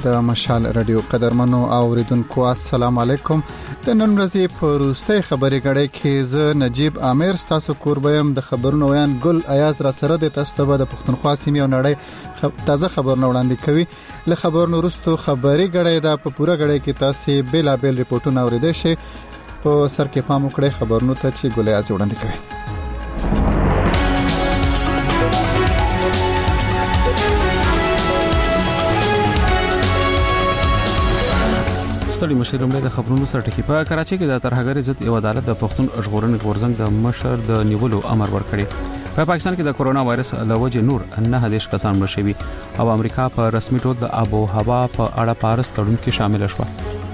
د مشال رادیو قدرمنو اوریدونکو السلام علیکم. د نن ورځې په روستۍ خبرې غړې کې ز نجیب عامر تاسو کوربیم د خبرونو ویان ګل ایاز را سره د تاسو د پښتونخوا سیمې او نړۍ تازه خبرونه وړاندې کوي. له خبرونو وروسته خبرې غړې د په پوره غړې کې تاسو بیلابل ریپورتونه اوریدئ شئ. په سر کې پام وکړئ خبرونو ته چې ګل ایاز وړاندې کوي. ستړي مشرم له خبرونو سره ټکی په کراچۍ کې د ترهګر عزت یو عدالت د پښتون ژغورنې غورځنګ د مشر د نیولو امر ورکړي. په پاکستان کې د کورونا وایرس له وجې نور 9 کسان مړ شوي او امریکا په رسمي ډول د آب او هوا په اړه پارس تړون کې شامل شو.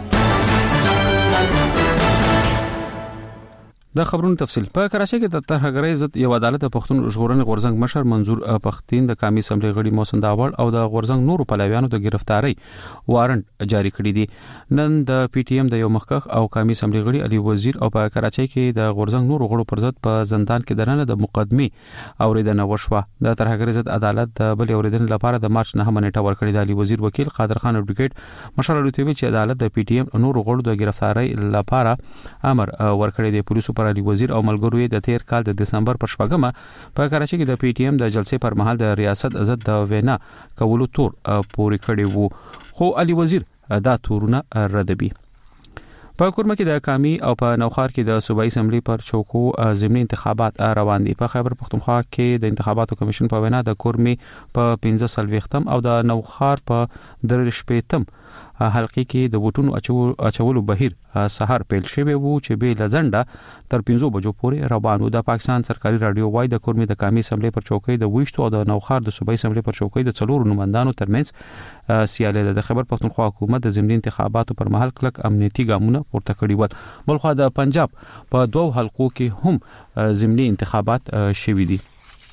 د خبرونو تفصیل په کراچۍ کې د ترهګر عزت یو عدالت د پښتون ژغورنې غورځنګ مشر منظور پښتين د قومي اسمبلی غړي محسن داوړ او د غورځنګ نورو پلویانو د گرفتاری وارنټ جاری کړی دی. نن د پی ټی ایم د یو مخکخ او قومي اسمبلی غړي علي وزیر او په کراچۍ کې د غورځنګ نورو غړو پر ضد په زندان کې دننه د مقدمه اوریدنه وشوه. د ترهګر عزت عدالت د بل اوریدنې لپاره د مارچ 9 نیټه ورکړی. د علي وزیر وکیل قادر خان اډوکیټ مشر لوتوي چې عدالت د پی ټی ایم نورو غړو د گرفتاری لپاره امر ورکړی دی. پولیسو علي وزیر او ملګرو د تیر کال د دسمبر پر 14مه په کراچۍ کې د پی ټی ایم د جلسې پر مهال د ریاست عزت د وینا کولو تور پوري کړی وو، خو علي وزیر دا تورونه ردوي. په کورمه کې د قومي او په نوخار کې د صوبایي اسمبلی پر چوکو ضمني انتخابات روان دي. په خیبر پختونخوا کې د انتخاباتو کمیشن په وینا د کورمي په 15 او د نوخار په 13 حلقې کې د ووټونو اچولو بهیر سحر پیل شوی وو چې به لزنده تر 5 بجو پورې روان و. د پاکستان سرکاري رادیو وای د کورمي د قومي اسمبلی پر چوکۍ د وښتو او د نوخار د صوبایي اسمبلی پر چوکۍ د 4 نمائندانو ترمنځ سیاله د خیبر پختونخوا حکومت د ضمني انتخاباتو پر مهال کلک امنیتي ګامونه پورته کړي ول. بلخو د پنجاب په 2 حلقو کې هم ضمني انتخابات شوي دي.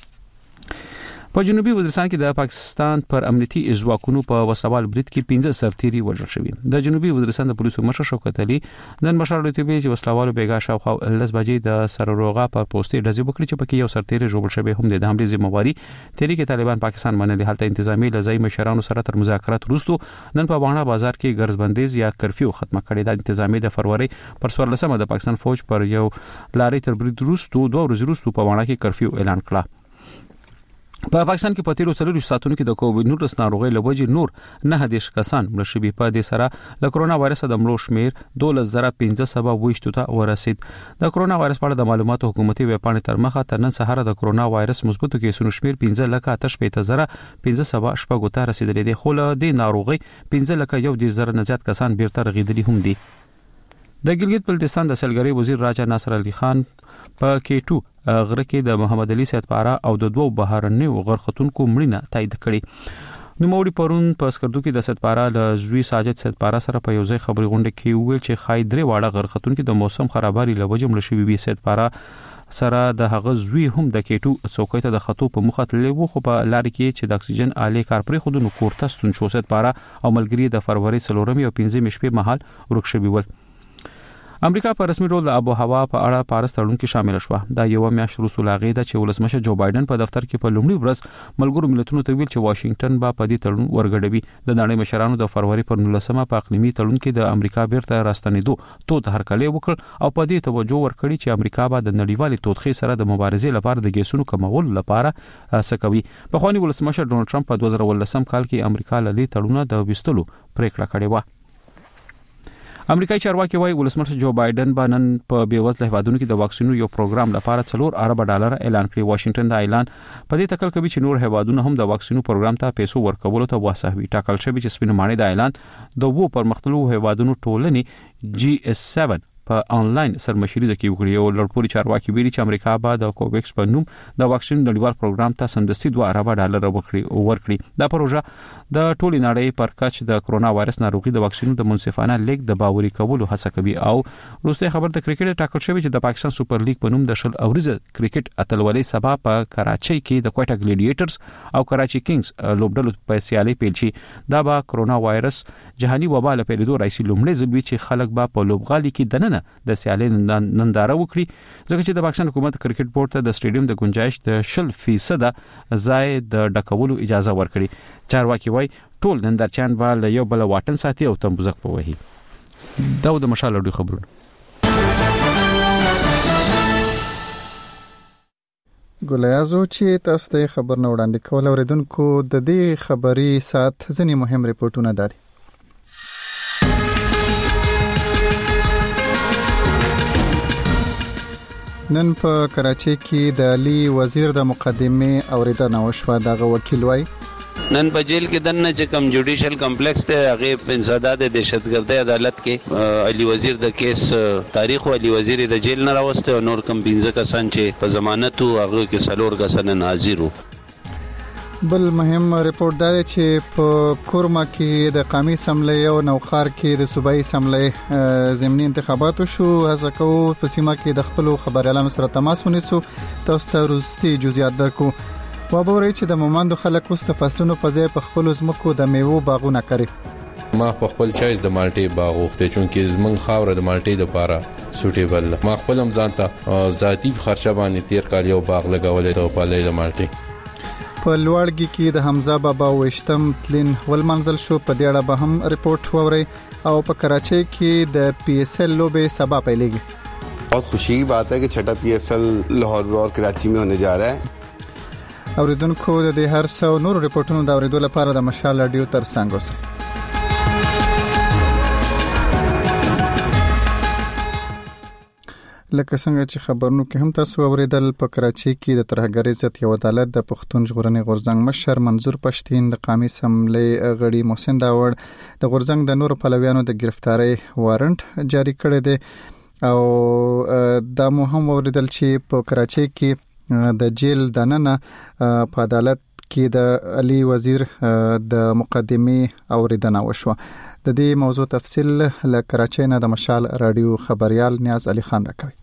په جنوبي وزیرستان کې د پاکستان پر امنیتي ځواکونو په وسوال برید کې 15 سرتیري وژل شوي. د جنوبي وزیرستان د پولیسو مشر شوکت علي نن مشر لوتوي چې وسلوالو بیګا شاوخوا 10 بجې د سرروغه په پوسټي ډزې وکړي چې پکې یو سرتیري ژوبل شوی هم د حمله ذمہواری تحریک طالبان پاکستان منلي. حالت انتظامی لزای مشرانو سره تر مذاکرات وروسته نن په باڼه بازار کې ګرځبندیز یا کرفیو ختمه کړې. د انتظامی د فروری پر 14مه د پاکستان فوج پر یو لارې تر برید وروسته 2 ورځې وروسته په باڼه کې کرفیو اعلان کړه. په پاکستان کې په تیرو 4 ساعتونو کې د کووډ 19 ناروغۍ لوجې نور 9 کسان مړ شوي. په دې سره د کرونا وایرس د مړو شمیر 12520 ته ورسید. د کرونا وایرس په اړه د معلوماتو حکومتي ویب پاڼې تر مخه تر نن سهار د کرونا وایرس مثبتو کیسونو شمیر 15,85,500 ته رسیدلی دی، خو له دې ناروغۍ 15,000 نه زیات کسان بیرته رغیدلي هم دي. د ګلګت بلتستان د سیلګری وزیر راجا ناصر علي خان په کې 2 غره کې د محمد علي سیدپارا او د 2 بهرنیو غرختونکو مړینه تایید کړي. نوموړي پرون په اسکردو کې د سیدپارا له زوی ساجد سیدپارا سره په یو ځای خبري غونډه کې ویل چې خای درې واړه غرختونکو د موسم خراباري لوجه مړ شوي وي. سیدپارا سره د هغه زوی هم د کې 2 څوکۍ ته د خطو په مخه تللی وو، خو په لار کې چې د اکسیجن آلې کار پرې خودونو کورته ستون شو. سیدپارا او ملګری د فروری 4 او 15 شپې مهال ورک شوي ول. امریکا په رسمي ډول د آب او هوا په اړه پارس تړون کې شامل شوه. دا یو میاشت وروسته لاغې ده چې ولسمشر جو بایدن په دفتر کې په لومړي ورځ ملګرو ملتونو ته ویل چې واشنگټن به په دې تړون ورګډوي. د نړۍ مشرانو د فروری پر 19مه په اقلیمي تړون کې د امریکا بیرته راستنېدو توت هرکلی وکړ او په دې توجه ورکړي چې امریکا به د نړیوالې توتخې سره د مبارزې لپاره د ګیسونو کمولو لپاره څه کوي. په خواني ولسمشر ډونالد ټرمپ په 2019 کال کې امریکا له دې تړونه د وستلو پریکړه کړې و. امریکایي چارواکي وايي ولسمشر جو بایدن باندې په بیوزله هیوادونو کې د واکسینو یو پروګرام لپاره $4 ارب اعلان کړی. واشنگټن دا اعلان په دې تکل کوي چې نور هیوادونه هم د واکسینو پروګرام ته پیسو ورکولو ته واسه وي. ټاکل شوی چې سپینمانه دا اعلان د وو پرمختللو هیوادونو ټولنې GS7 په انلاین سرمشري کې وکړي. او لړپوري چارواکي ویلي چې امریکا به د کوویکس په نوم د واکسین نړیوال پروګرام ته سمدستي $2 ارب ورکړي. دا پروژه د ټولې نړۍ پر کچ د کرونا وایرس ناروغي د واکسینو د منصفانه لیک د باوري کولو هڅه کوي. او روسي خبر د کرکټ ټاکل شوی چې د پاکستان سپر لیګ په نوم د شل اوریزه کرکټ اتلولۍ سبا په کراچۍ کې د کوټا ګلیډیټرز او کراچي کینګز لوبډلو په سیالي پیل شي. دا به کرونا وایرس جهاني وبا له پیریدو راځي لومړی ځل چې خلک به په لوبغالي کې دننه مننه د سیالي ننداره وکړي ځکه چې د پاکستان حکومت کرکټ بورډ ته د سټیډیم د گنجائش د 0% ځای د ډکولو اجازه ورکړي چارواکي وایي ټول نندارچیان به له یو بل واټن ساتي او تمبوزک په وهي دا د مشال اډو خبرونه ګولیازو چې تاسو ته خبر نه وړاندې کول اوریدونکو د دې خبري سات ځنی مهم ریپورتونه دادي نن په کراچۍ کې د علي وزیر د مقدمه اوریدنه وشوه دغه وکیل وای نن په جیل کې دنه چې کم جوډیشل کمپلیکس ته هغه انسداد دهشتګردي عدالت کې علي وزیر د کیس تاریخ او علي وزیر د جیل نه راوسته او نور کم 15 کسان چې په ضمانت او هغه کې سلور کسان حاضر وو بل مهم ریپورت دا چې په کورما کې د قومي اسمبلی او نوخار کې د صوبایي اسمبلی ضمني انتخابات شو هڅه کوو په سیمه کې د خپل خبريالانو سره تماس ونیسو تاسو ته وروستي جزئیات درکو وابوري چې د مومندو خلک اوس د فصلونو په ځای په خپل زمکو د میوو باغونه کوي ما په خپل چایز د مالټي باغ وخته چونکې زمون خاور د مالټي لپاره سوټیبل ما خپل هم ځانته ذاتی خرچه باندې تیر کال یو باغ لګولې ته په لې مالټي په لوړګي کې د حمزه بابا وشتم تلین ولمنزل شو په دې اړه به هم ریپورت ووري او په کراچۍ کې د پی ایس ایل لوبه سبا پیلېږي बहुत खुशी की बात है कि छठा PSL लाहौर और कराची में होने जा रहा है اوریدونکو د دې هر څو نور ریپورتونو دا اوریدو لپاره د مشال رادیو تر څنګ اوسئ لکه څنګه چې خبرونو کې هم تاسو اوریدل په کراچۍ کې د ترهګرۍ ضد یو عدالت د پښتون ژغورنې غورځنګ مشر منظور پښتين د قومي اسمبلی غړي محسن داوړ د غورځنګ د نورو پلویانو د گرفتاری وارنټ جاری کړی دی او دا مهم اوریدل چې په کراچۍ کې د جیل دننه په عدالت کې د علي وزیر د مقدمه اوریدنه وشوه د دې موضوع تفصیل له کراچۍ نه د مشال رادیو خبريال نیاز علي خان راکوي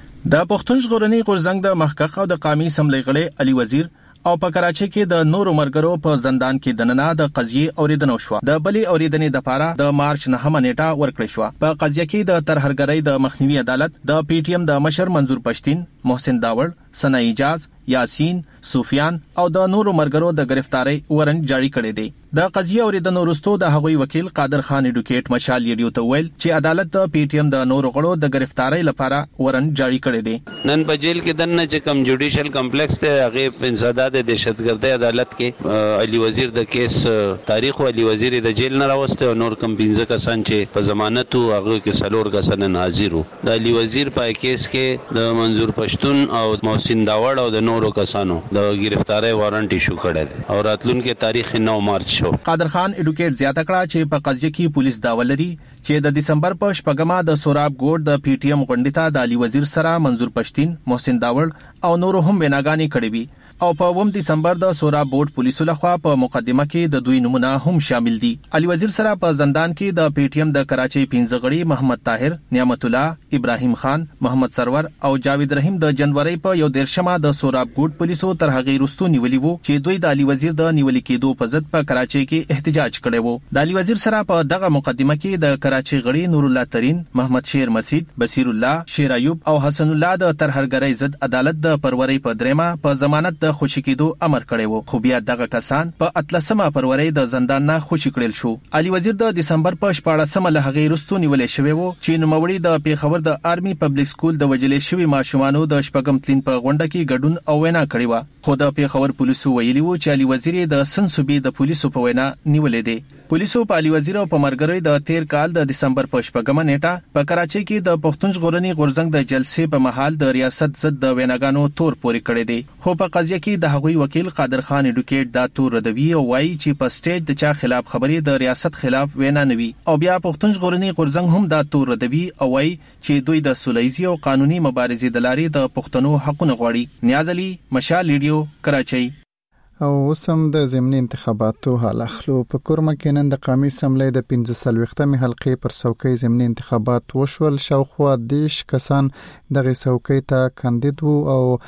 د پښتون ژغورنې غورځنګ د محقق او د قومي اسمبلی غړي علي وزیر او په کراچۍ کې د نورو مرګرو په زندان کې دننه د قضیې اوریدنه وشوه د بلې اوریدنې د پاره د مارچ 9 نیټه ورکړې شو په قضیه کې د ترهګرۍ د مخنیوي عدالت د پی ټی ایم د مشر منظور پښتين محسن داوړ ثنا اجاز یاسین سفیان او د نورو مرګرو د گرفتاری وارنټ جاری کړی دی د قضیه اوریدنو وروسته د هغوی وکیل قادر خان اډوکیټ مشال ریډیو ته ویل چې عدالت د پی ټی ایم د نورو غړو د گرفتاری لپاره وارنټ جاری کړی دی نن په جیل کې دنه چې کم جوډیشل کمپلیکس ته هغه انسداد دهشتګردي عدالت کې علي وزیر د کیس تاریخ او علي وزیر د جیل نه راوسته او نور کم 15 کسان چې په ضمانت او هغه کې سلور کسان حاضر وو د علي وزیر په کیس کې د منظور پښتون او محسن داوړ او د نورو کسانو د گرفتاری وارنټ ایشو کړی دی او راتلونکي تاریخ 9 مارچ شو قادر خان اډوکیټ زیاته کړه چې په قضیه کې پولیس داوا لري چې د دسمبر په شپږمه د سوراب ګوډ د پی ټی ایم غونډې ته د علي وزیر سره منظور پښتين محسن داوړ او نورو هم ویناګانی کړې وي او په 1 دسمبر د سوراب بورډ پولیسو لخوا په مقدمه کې د دوی نمونه هم شامل دي علي وزیر سره په زندان کې د پی ټی ایم د کراچۍ 15 غړي محمد طاهر نعمت الله ابراهيم خان محمد سرور او جاوید رحیم د جنوري په 11مه د سوراب ګوډ پولیسو تر هغه وروسته نیولي وو چې دوی د علي وزیر د نیولې کېدو په ضد په کراچۍ کې احتجاج کړي وو د علي وزیر سره په دغه مقدمه کې د کراچۍ غړي نور الله ترين محمد شیر مسید بصیر الله شیر ایوب او حسن الله د ترهګرۍ ضد عدالت د پروري په درېمه په ضمانت د خوشی کېدو امر کړی وو خو بیا دغه کسان په 13مه فروری د زندان نه خوشی کړل شو علي وزیر د دسمبر په 14مه له هغه وروسته نیولې شوی وو چې نوموړي د پیښور د آرمي پبلک سکول د وجلې شوی ماشومانو د شپږم تلین په غونډه کې ګډون او وینا کړی و خو د پیښور پولیسو ویلي وو چې علي وزیر د سنسوبي د پولیسو په وینا نیولې دی پولیسو په علي وزیر او په مرګري د 13 کال د دسمبر په 14مه نیټه په کراچۍ کې د پښتون ژغورنې غورځنګ د جلسې په محل د ریاست ضد د ویناګانو تور پوري کړی دی خو په قضیه کې د هغوی وکیل قادر خان اډوکیټ دا تور ردوی او وایي چې په سټیج د چا خلاف خبرې د ریاست خلاف وینا نوي او بیا پښتون ژغورنې غورځنګ هم دا تور ردوی او وایي چې دوی د سولهیزي او قانوني مبارزې د لارې د پښتنو حقونه غواړي نیاز علي مشال ریډیو کراچۍ او وسم د ضمني انتخاباتو حال اخلو په کورما کې نن د قومي اسمبلی د 15 حلقې پر څوکۍ ضمني انتخابات وشول شاوخوا 10 کسان دغه څوکۍ ته کاندید وو او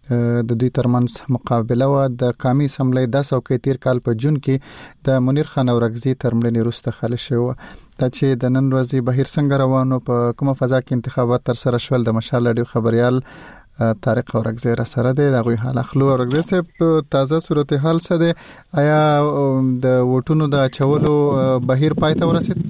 د دوی ترمنځ مقابله و. د قومي اسمبلی د څوکۍ تیر کال په جون کې د منیر خان اورغزي تر مړینې وروسته خالي شو. دا چې د نن ورځې بهیر څنګه روانو، په کومه فضا کې انتخابات تر سره شول، د مشال رادیو خبريال طارق اورغزي را سره دی. دا غوي حال اخلو. اورغزي صاحب، تازه صورتحال څه دی؟ آیا د ووټونو د اچولو بهیر پای ته ورسید؟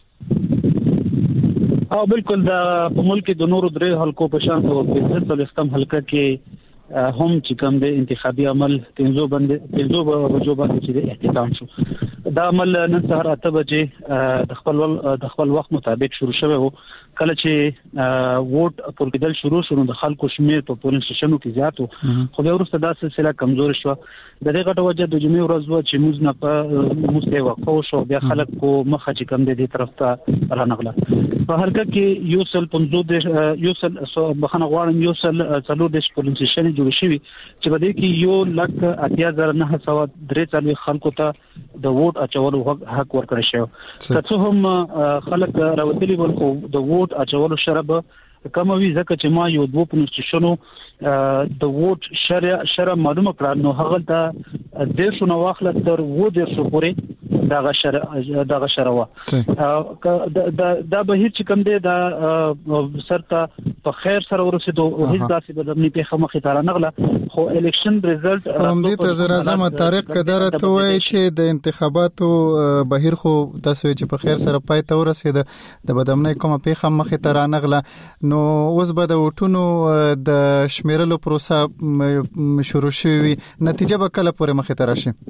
او بالکل د ملک د نورو درې حلقو په شان او په استم حلقه کې هم چې کوم د انتخابي عمل 300 بجو باندې چې اختتام شو. دا عمل نن سهار 8 بجې د خپل وخت مطابق شروع شوه. کله چې ووټ پورکدل شروع شو د خلکو شمیر په پولینګ سټیشنونو کې زیات وو، خو بیا وروسته دا سلسله کمزور شو. د دې غټه وجه د جمعې ورځ و چې موږ نه په موسته وقفو شو، بیا خلک کو مخه چې کم دې طرف ته رانغله. په هرګه کې یو سل 15 یو سل بخنه غواړم یو سل څلور د پولینګ سټیشن جوړ شوی چې بده کې یو لک 80943 خلکو ته د ووټ اچولو حق ورکړی شو. څه هم خلک راوتلي ول، خو د ووټ اچولو شرب کموي ځکه چې ما یو دوه پنځشنو د ووټ شرع معلومه کړه، نو هغه ته 150 نو واخله تر 200 پورې دا شرع وا دا به هیڅ کم دی دا سرته په خیر سره ورسېدو او هیڅ داسې بدلنی په خمخه تر نغله. خو الیکشن ریزلټ همدې ته زر اعظم طارق قدرت وایي چې د انتخاباتو بهیر خو تاسو چې په خیر سره پای ته ورسېد، د بدامنۍ کومه په خمخه تر نغله، نو اوس به د وټونو د شمیرلو پروسه شروع شوی، نتیجه به کله پورې مخه تر شي؟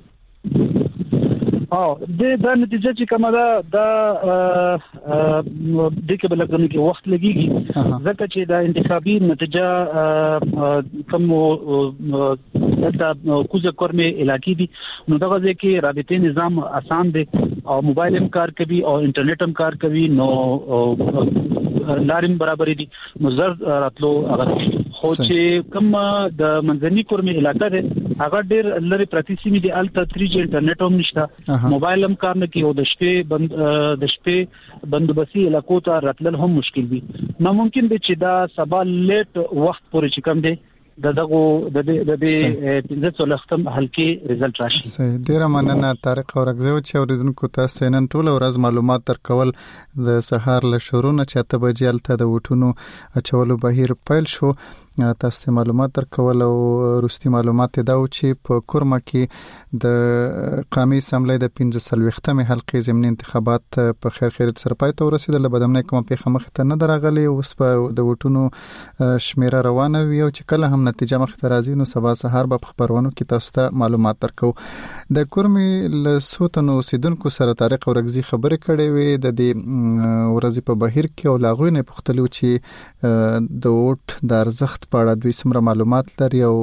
دا نتیجه چې کومه ده دا د کې بلګنه کې وخت لګيږي، ځکه چې دا انتخابي نتیجه کوم دا کوزه کورمه علاقې دي، نو دا غوږی کې رابطې نظام آسان دی او موبایل هم کار کوي او انټرنیټ هم کار کوي، نو لاریم برابر دي، نو زر راتلو هغه. خو چې کوم د منځني کورمه علاقې ده هغه ډېر لري پرتی سیمې دي، الته 3G انټرنیټ هم نشته، موبایل هم کار نه کوي او د شپې بندوبسي علاقو ته راتلل هم مشکل وي. نو ممکن دی چې دا سبا لیټ وخت پورې چې کوم دی دغه د 15 ختم حلقې ریزلټ راشي. ډیره مننه طارق اورغزي چې اوریدونکو تاسو نن ټول ورځ معلومات ترکول د سهار له شروع نه 8 بجې الته د وټونو اچولو بهیر پیل شو. تاسو معلومات ترکول او روستي معلومات دا و چې په کورما کې د قومي اسمبلی د 15 حلقې ضمني انتخابات په خیر سره پای ته ورسېدل. بدامنۍ کوم په خمخ ته نه درغلي، اوس په د وټونو شمیره روانه وي او چې کله هم نتیجه مخ ته راځي نو سبا سهار په خبرونو کې تاسو ته معلومات درکو. د کورمي له سوتنو سیدونکو سره طارق اورغزي خبرې کړې وي د دې ورځې په بهیر کې او لاغوي نه پختلو چې د ووټ د ارزښت په اړه دوی څومره معلومات لري او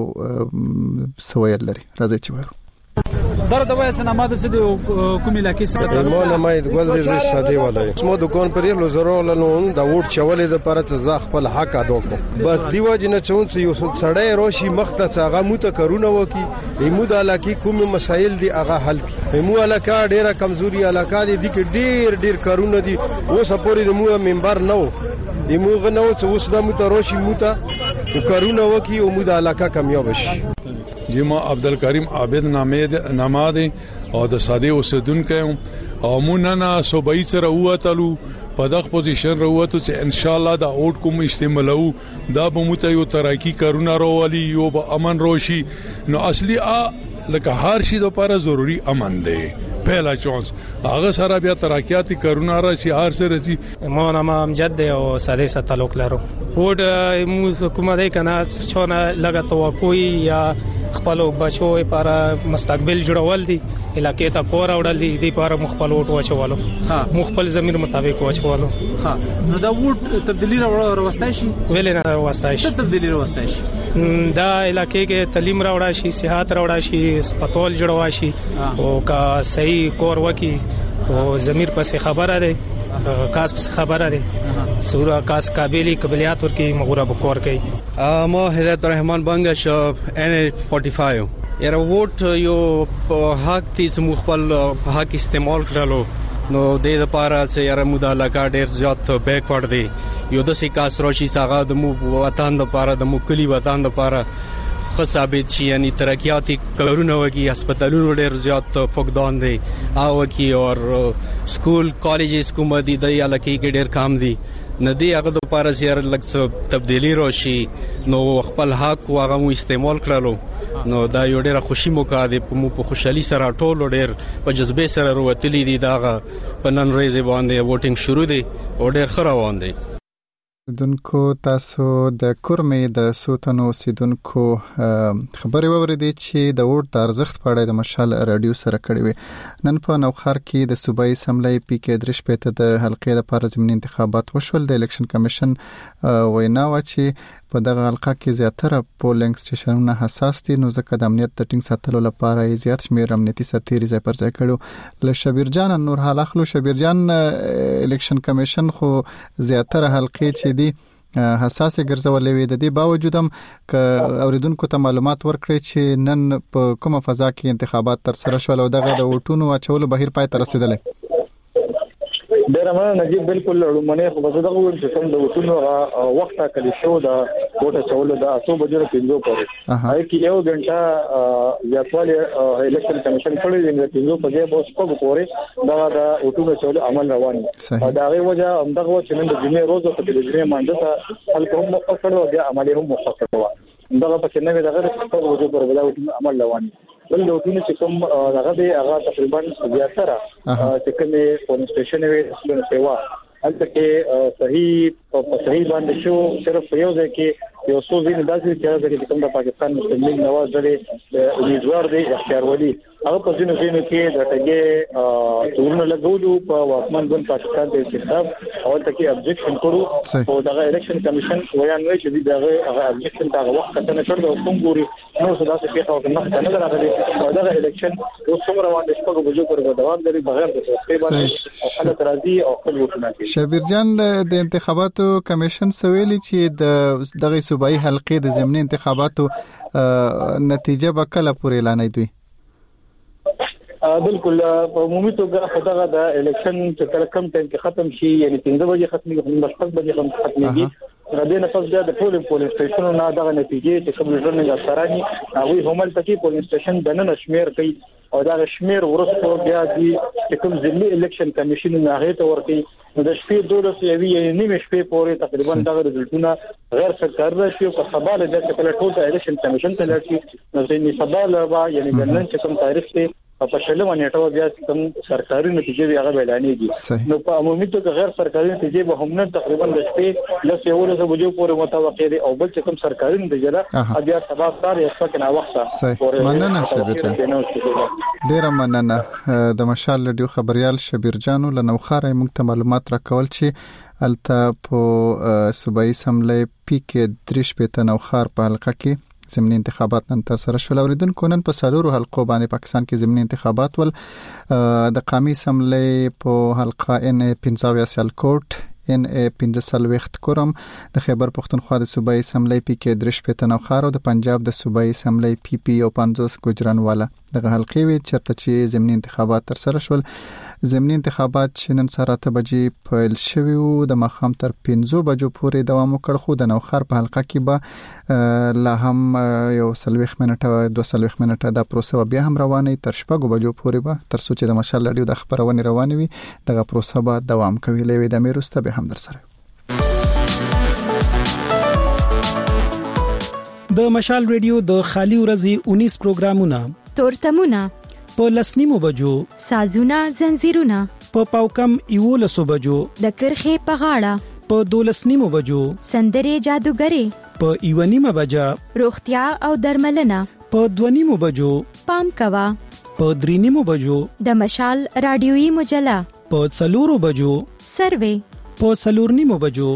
سویل لري. راځي چې وایو در دوای څنګه ماده څه دی کومې لکه څه مو نه مې ګول دې شادي ولای اسمو دکان پر یو زرو لنون دا ووټ چولې د پاره ز خپل حق ادا کو بس دیو جن چون یو سړی روشي مخته څنګه مو ته کرونه وکي ایمو د علاقې کوم مسایل دي هغه حل کی ایمو علاقې ډیره کمزوري علاقې دي کې ډیر کرونه دي اوس پورې د مو منبر نو ایمو غنو څه اوس د مو ته روشي مو ته کرونه وکي او مو د علاقې کامیاب شي. جی ما عبدالکریم عابد نامه او د ساده اوسیدونکو او مونږ نه صوبایي سره ووتلو په دغه پوزیشن وروته چې ان شاء الله دا اوټ کوم استعمالو دا به مو ته یو ترقی کارونه راولي یو به امن روشي. نو اصلي لکه هر شي د لپاره ضروری امن دی پهلا چانس هغه سره بیا ترقیاتی کارونه راشي هر سره سي. ما نام امجد دی او ساده سره تعلق لرو. وډ مو حکومت کنه چونه لګا توقعي یا خپل بچو لپاره مستقبل جوړول دي علاقې ته کور اورل دي لپاره مخبل وټ واچولو مخبل زمير مطابق واچولو. نو دا وټ تبدیلی راوستای شي ویل نه راوستای شي تبدیلی راوستای شي دا علاقې کې تعلیم راوړا شي صحت راوړا شي سپټول جوړوا شي او کا صحیح کور وکي او زمير پسې خبره ده کاس پسې خبره ده سورا کاس قابلیت قبلیت ورکی مغوره بکور کوي. ما هدایت الرحمن بنگش N45 یره ووټ یو حق دې مخبل حق استعمال کړلو نو د لپاره چې یاره مو د علاقه ډیر زیات بیکورډ دی یو د سیکاس روشي ساغه د مو وطن لپاره د مو کلی وطن لپاره ثابت شي یعنی ترقیاتی کارونه وکي هسپتالونو ډیر زیات فقدان دي او کی اور سکول کالجز کوم دي د علاقې کې ډیر کام دي ندی هغه د لپاره زیار لږ تبدیلی راشي نو خپل حق واغه مو استعمال کړلو نو دا یو ډیره خوشي موقع ده مو په خوشحالي سره ټول ډیر په جذبه سره وروتلی دي داغه په نن ورځ باندې ووټینګ شروع دي او ډیر خروان دي دونکو تاسو د کورمې د سوتنو سیدونکو خبري ووریدي چې د ووټ د ارزښت په اړه د مشال رادیو سره کړی وي نن په نوخار کې د صوبایي اسمبلی پی کې درش پته د حلقې لپاره ضمني انتخابات وشول د الیکشن کمیشن وینا و چې په دغه حلقه کې زیاتره پولینګ سټیشنونه حساس دي نو ځکه د امنیت د ټینګ ساتلو لپاره زیات شمیر امنیتي سرتیري ځای پر ځای کړو ل شبیر جان نور حال اخلو شبیر جان الیکشن کمیشن خو زیاتره حلقې چې دي حساسه ګرځولې وي د دې باوجود هم ک اوریدونکو ته معلومات ورکړي چې نن په کومه فضا کې انتخابات تر سره شول او دغه د وټونو اچولو بهیر پای ته رسیدلې ډیر مننه نجیب بالکل لړمنه خو به دغه ول چې کوم د وټونو وخت کلی شو دا وټه چولو دا 8 بجې راځو پورې هاي کې یو غنټه یاتواله الیکشن کمیشن کړی دی چې یو په دې بوس په پورې دا د وټونو چولو عمل روان دی دا غي وجه همدغه چې نن د جمعې روز په دې جمعې مانډه خلک هم مخکړو بیا عملي هم مخکړو دغه په کې نه دغه په وجه پر ولا عمل روان دی بل د وټونو چې کوم هغه دی هغه تقریبا زیاتره چې کومه پولیس سټیشن وی سیوا هلته کې صحیح باندې شو صرف یو ځای کې یو څو ځین داسې چې کوم د پاکستان مستقل نواز ډلې امیدوار دی اختیار ولي هغه په ځینو کې د ټګي تورونه لګولو په واکمن ګوند پاکستان د انتخاب او ته کې ابجیکشن کړو او دغه الیکشن کمیشن ویان وی چې دغه ابجیکشن دغه وخت ته نه کړو کوم ګوري نو څه داسې پیښه وکړه نه راغلي او دغه الیکشن اوس څومره باندې شپږ بجو پر دوام لري بغیر د تقریبا خلک راځي او خپل وټونه کوي شبیر جان د انتخاباتو کمیشن سویلی چې دغه صوبایي حلقې د ضمني انتخاباتو نتیجه به کله پورې اعلان دوی بالکل په عمومي توګه دغه د الیکشن چې کله کم ټایم کې ختم شي یعنی 3 بجې ختمي 5 بجې ختميږي غدې نه پس د پولیس سټیشنونو نه دغه نتیجې چې کوم ژوند افسرانی هغه هم تلکی پولیس سټیشن د نن شمیر کوي او دا شمیر ورسته بیا دي چې کوم ضمني الیکشن کمیشن نه هغه ته ورکي د شپې 12 یوي نیمه شپې پورې تقریبا دغه رزلټونه غیر سرکاري شي په سبا له د کله الیکشن کمیشن ته لري نو ځینې سبا له یعنی د نن چې کوم تاریخ ته په شلمه نیټه بیا کوم سرکاري نتیجې هغه اعلانېږي نو په عمومي توګه غیر سرکاري نتیجې به هم نه تقریبا د شپې له 11 بجو پورې متوقع دي او بل چې کوم سرکاري نتیجه ده بیا سبا سار یې څه کنه وخت مننه شبیر ډیر مننه د مشال رادیو خبريال شبیر جانو لنوخاره موږ ته معلومات راکول چې الته په صوبایي اسمبلی پی کې درش په نوخار په حلقه کې ضمني انتخابات نن تر سره شول اوریدونکو نن په سالورو حلقو باندې پاکستان کې ضمني انتخابات ول د قومي اسمبلی په حلقه ان 15 سیالکوټ ان 15 کورم د خیبر پختونخوا د صوبایي اسمبلی پی کې درش په نوخار او د پنجاب د صوبایي اسمبلی پی پی او 50 ګجرانواله دغه حلقې وی چرته چې ضمني انتخابات تر سره شول ضمني انتخابات چې نن سره 8 بجې پیل شوي وو د مخام تر 15 بجو پورې دوام وکړ خو د نوخار په حلقه کې به لا هم یو 30 منټه 2 منټه دا پروسه بیا هم روانه تر 6 بجو پورې به تر څو چې د مشال رادیو د خبرونه روانه وي دغه پروسه به دوام کوي لوي د میروسته به هم در سره د مشال رادیو د خالي ورځي 19 پروګرامونه تورتمونه په لسنیمو بجو سازونه زنجیرونه په پاوکم 11 بجو د کرخه په غاړه په 12 بجو سندره جادوګری په 1 بجا روغتیا او درملنه په 2 بجو پام کوا په 3 بجو د مشال رادیوي مجله په 4 بجو سروي په 4 بجو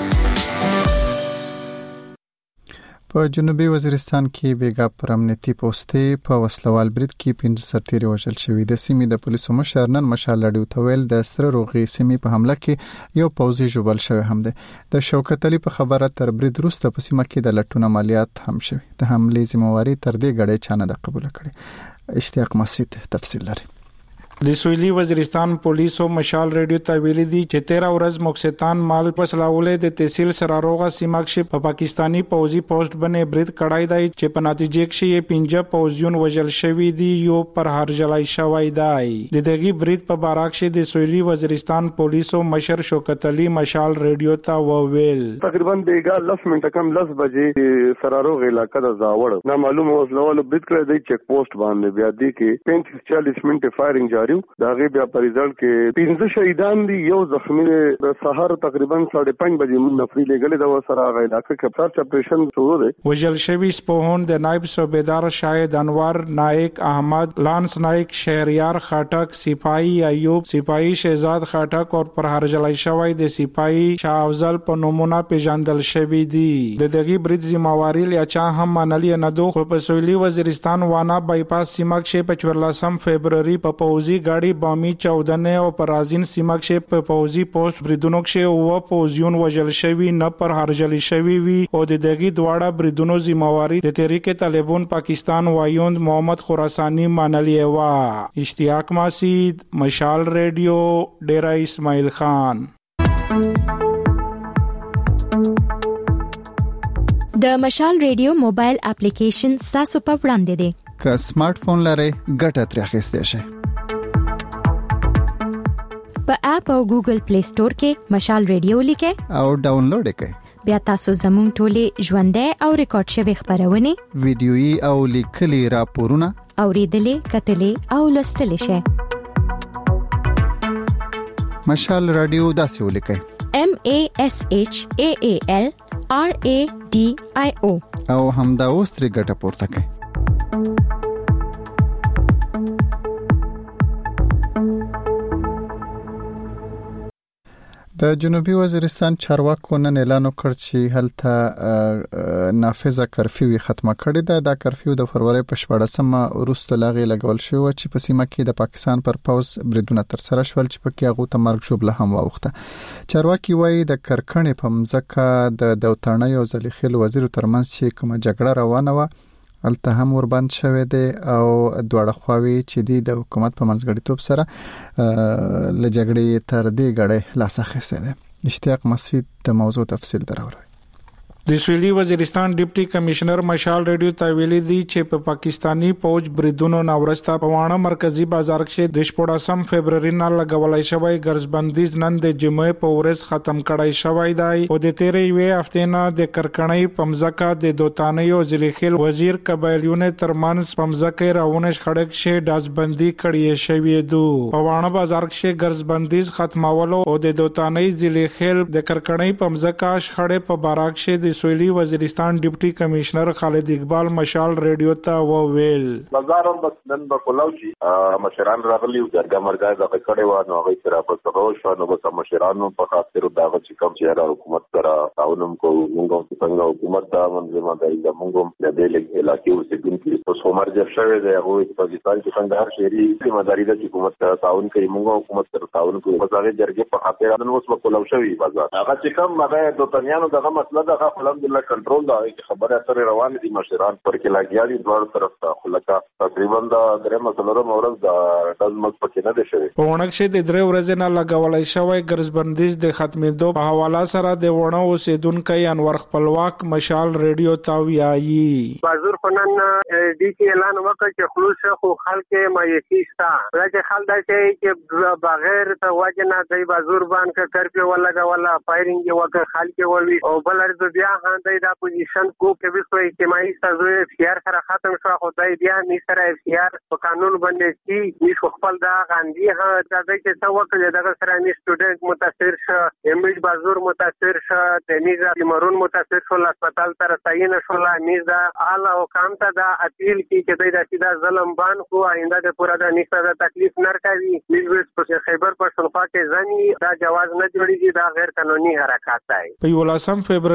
په جنوبي وزیرستان کې بیګا پر امنیتي پوسټې په وسلوال برید کې 15 سرتیري وژل شوي د سیمې د پولیسو مشر نن مشال رادیو تویل د سره روغي سیمې په حمله کې یو پوځي جوړل شوی هم دی د شوکت علي په خبره تر برید وروسته په سیمه کې د لټون عملیات هم شوي د حمله ذمہواری تر دې غړې چانه د قبول کړي اشتیاق مسعود تفصیل لري د سویلي وزیرستان پولیسو مشال ریډیو ته ویلي دي چې 13 ورځ مکستان مال پسلاولې د تحصیل سراروغه سیمه کې په پاکستانی پوځي پوسټ باندې برید کړای دی چې په نتیجه کې 15 پوځیون وژل شوی دي یو پر هرجلای شوی دی د دغه برید په باره کې د سویلي وزیرستان پولیسو مشر شوکت علي مشال ریډیو ته وویل تقریبا دغه 10 منټه کم 10 بجې سراروغ علاقې د زاوړ نه معلوم وسلوال برید کړی دی چیک پوسټ باندې بیا دی کې 35-40 منټه فایرینګ جاری دا غي بیا په ریزلټ کې 15 شهیدان دي یو زخمی د سحر تقریبا 5:30 بجې موږ نفري لګلې د سره غي علاقې کې سرچ اپریشن شروع دی وجل شوی سپوهون د نائب صوبیدار شاهد انور نائک احمد لانس نائک شهریار خاټک سپاهی ایوب سپاهی شهزاد خاټک او پر هرجلای شوی د سپاهی شاه افضل په نومونه پیژندل شوی دی د دغه برید ذمہواری لیا چا هم منلی نه دوه په سویلي وزیرستان وانا بایپاس سیمه کې په 14 فبرवरी په پوزي गाड़ी بامي 14 او پرازین سیمه کې په پوزي پوسټ بریدونو کې او پوزیون وجل شوی نه پر هرجلی شوی وی او د دغه دواړه بریدونو ذمہواری د تحریک طالبان پاکستان وایوند محمد خراسانی منلی وا اشتیاق ماسید مشال ریډیو ډیرا اسماعیل خان د مشال ریډیو موبایل اپلیکیشن تاسو په وړاندې دی که سمارټ فون لرئ ګټه ترې اخیستئ شئ په اپ او ګوګل پلی سٹور کې مشال ریډیو لیکئ او ډاونلوډ کړئ بیا تاسو زموږ ټولې ژوندۍ او ریکارډ شوی خبرونه ویډیويي او لیکلي راپورونه اوریدلې کتلې او لوستلې شئ مشال رادیو داسې ولیکئ MASHAALRADIO او همدا اوس ترې ګټه پورته کړئ د جنوبي وزیرستان چارواکو نن اعلان وکړ چې هلته نافذه کرفیو ختمه کړې ده دا کرفیو د فروری په 14مه وروسته لاغې لګول شو چې په سیمه کې د پاکستان پر پوز بریدونه تر سره شول چې پکې هغه ته مرګ شوبله هم واوخته چارواکي وایي د کرکنې په مزکه د دوتانه او زلیخیل وزیر ترمنځ چې کومه جګړه روانه و الته هم وربند شوه دي او دواړه خواوې چې د حکومت په منځګړیتوب سره لجګړې تر دې غړې لاس اخیسته ده اشتیاق مسعود د موضوع تفصیل دراوړي د سویلي وزیرستان ډیپټي کمشنر مشال ریډیو ته ویلي دی چې په پاکستانی فوج بریدونو ناورسته په وانه مرکزی بازار کې د 14 فبرवरी نه لګولای شوی ګرځبندیز نن د جمعې په ورځ ختم کړای شوی دی او د 13 هفته نه د کرکنۍ پمزکه د دوتانې او زلیخیل وزیر قبایلیونه ترمنځ پمزکه راونش خړک شه دازبندي کړی شوی دو په وانه بازار کې ګرځبندیز ختمولو او د دوتانې زلیخیل د کرکنۍ پمزکه شخړې په باراک شه د سویلي وزیرستان ډیپټي کمشنر خالد اقبال مشال ریډیو ته وویل بازارم بس نن په کولاوچی مشران راغلی جرګه مرګه د کړي و نو هغه سره په تاسو شو نو بس مشرانو په خاطر دا چې کوم چې حکومت سره تعاون کو موږ څنګه حکومت دا منځما دی موږ د دې علاقې اوسېدونکو په سومر جب شوی دی هغه په پاکستان کې څنګه هر شهري ذمہ داری د حکومت سره تعاون کوي موږ حکومت سره تعاون کوو په هغه جرګه په خاطر نن اوس په کولاوشي بازار هغه چې کوم هغه د تنیانو دغه مسله ده الحمدلله کنټرول دا خبره سره روان دي مشران پر کې لاګیاري دوه طرف ته خلک تقریبا دا درې مسلره مورز دا دزمت پکې نه دي شوی په ونک شه د درې ورځې نه لګولای شوی ګرځبندیز د ختمېدو په حواله سره د ونه اوسیدونکو انور خپلواک مشال ریډیو تا ویایي بازار فنن دي کې اعلان وکړ چې خلوص خو خلک مایسي ستا راځي خلک دا چې بغیر ته وجنه د بازار باندې کرپی ولا فایرینګ وکړ خلک ولوي او بلر بیا هاندای دا پوزیشن کو کې به کوئی اجتماعي سازو اختیار سره ختم شو خدای بیا می سره اختیار په قانون باندې چې می خپل دا غاندي ها دا چې څو وخت دغه سره می سټوډنټ متاثر شو امیج بازور متاثر شو د میزا مرون متاثر شو هسپتال تر تعین شو لا میزا اعلی حکام ته دا اپیل کی چې دا سیدا ظلم بان کو آینده د پورا د نشته د تکلیف نرکوي میلوس په خیبر پښتونخوا کې ځنی دا جواز نه جوړیږي دا غیر قانوني حرکت دی په 18 فبرवरी پر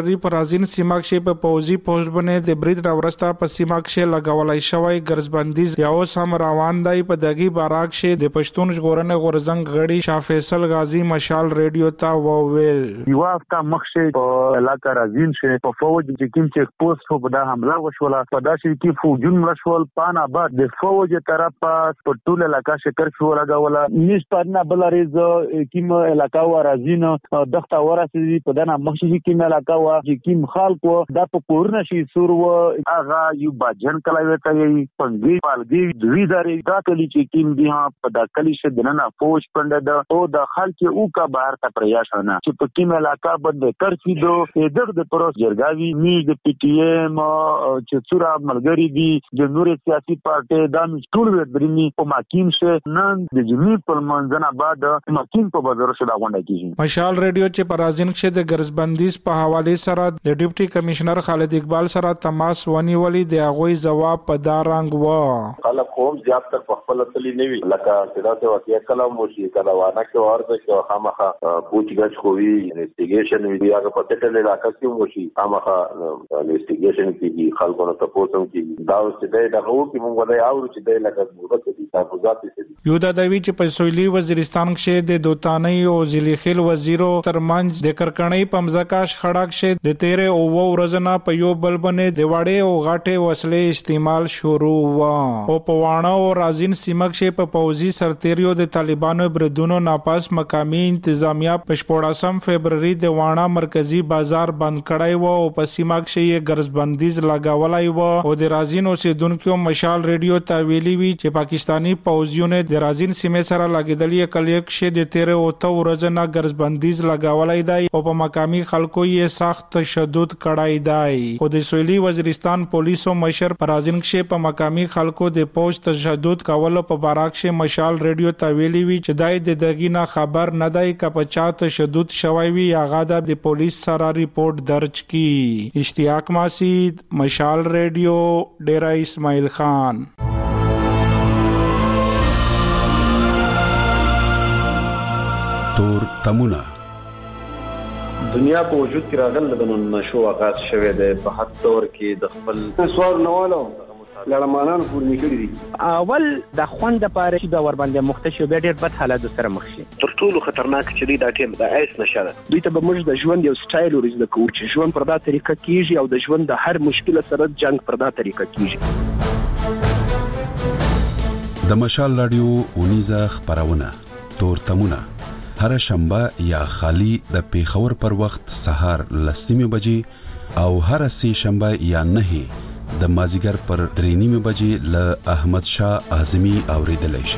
رازین سیمه کې په پوزي پوسټ باندې د برید راورسته په سیمه کې لګولای شوی ګرځبندیز یا اوس هم روان دی په دغه باراک کې د پښتون ژغورنې غورځنګ غړي شاه فیصل غازی مشال ریډیو ته وویل یو هفته مخکې په علاقه رازین شه په فوج چې کوم چیک پوسټ په دا حمله وشوله په داسې کې فوجون رسول پان آباد د فوج طرفه په ټول علاقه کې کرفیو لګوله نشپارنه بلریز کوم علاقه و رازین دغه ورسې په دنا مخکې کوم علاقه و چې کوم خلکو د په کورنه شي سور و هغه یو باجن کلاوي ته پنګي پالګي دوی داري دا کلی چې کوم دی په دا کلی شه دنه فوج پند د او د خلک او کا بهر ته پریاشانه چې په کوم علاقه باندې کرفیو دغه د پروس جرګاوي می د پی ټی ایم چې سورا ملګری دي د نور سیاسي پارټي د ټول ورني په ماکیم شه نن د جمی په منځنه بعد ماکیم په بازار شه دا غونډه کیږي مشال ریډیو چې پرازین کې د ګرځبندیز په حواله سره د ډیپټي کمشنر خالد اقبال سره تماس ونیولې د هغه جواب په دارنګ و خلک کوم زیات تر خپل تللی نیوي لکه صدا ته واقعي کلام وشي کله وانه کې ورته چې خامخه پوچګچ کوي انویسټیګیشن وی هغه په ټټل علاقې کې وشي خامخه انویسټیګیشن کیږي خلکو ته تاسو کې دا چې دا هو کې موږ ولای او چې دا لکه موږ دي تاسوات دي یو د دوی چې په سویلي وزیرستان کې د دوتاني او ځلیخیل وزیرو ترمنځ د کرکړنۍ پمزکاش خړاک شه د 13 او ورځې په یو بل باندې د وړې او غاټې وسلې استعمال شروع و او په وانه او رازین سیمه کې په پوزي سرتیریو د طالبانو بردونو ناپاس مقامی انتظامیه په 14 فبرवरी د وانه مرکزی بازار بند کړای و او په سیمه کې یې ګرځبندیز لګاولای و او د رازین اوسیدونکو مشال ریډیو ته ویلي وی چې پاکستانی پوځیونه د رازین سیمه سره لګیدلې کلیک شه د 13 او ته ورځې نه ګرځبندیز لګاولای دی او په مقامی خلکو یې سخت تشدد کړای دی او د سویلي وزیرستان پولیسو مشر پرازین کې په مقامی خلکو د پوج تشدد کول په باراک شه مشال ریډیو ته ویلي وی چې دای د دغینه خبر نه دی کپه چا تشدد شوی وی هغه د پولیس سره ریپورت درج کی اشتیاق ماسید مشال ریډیو ډیرا اسماعیل خان تور تمونه دنیا په وجود کې راغله د نشو آغاز شوه د په حد تور کې د خپل سوال نوالو لړمانان پورنی کړی دي اول د خوند لپاره چې د ور باندې مختشو به ډېر بد حالات سره مخ شي تر ټولو خطرناک چې دی دا ټیم د ایس نشاله دوی ته به موږ د ژوند یو سټایل ورزده کوو چې ژوند پر دا طریقه کیږي او د ژوند د هر مشکل سره جنگ پر دا طریقه کیږي د مشال رادیو اونیزه خبرونه تور تمونه هر شنبه یا خالی د پیښور پر وخت سهار 10:00 بجې او هر سه شنبه یا 9 د مازیګر پر 3:30 بجې له احمد شاه اعظمي اوریدلای شي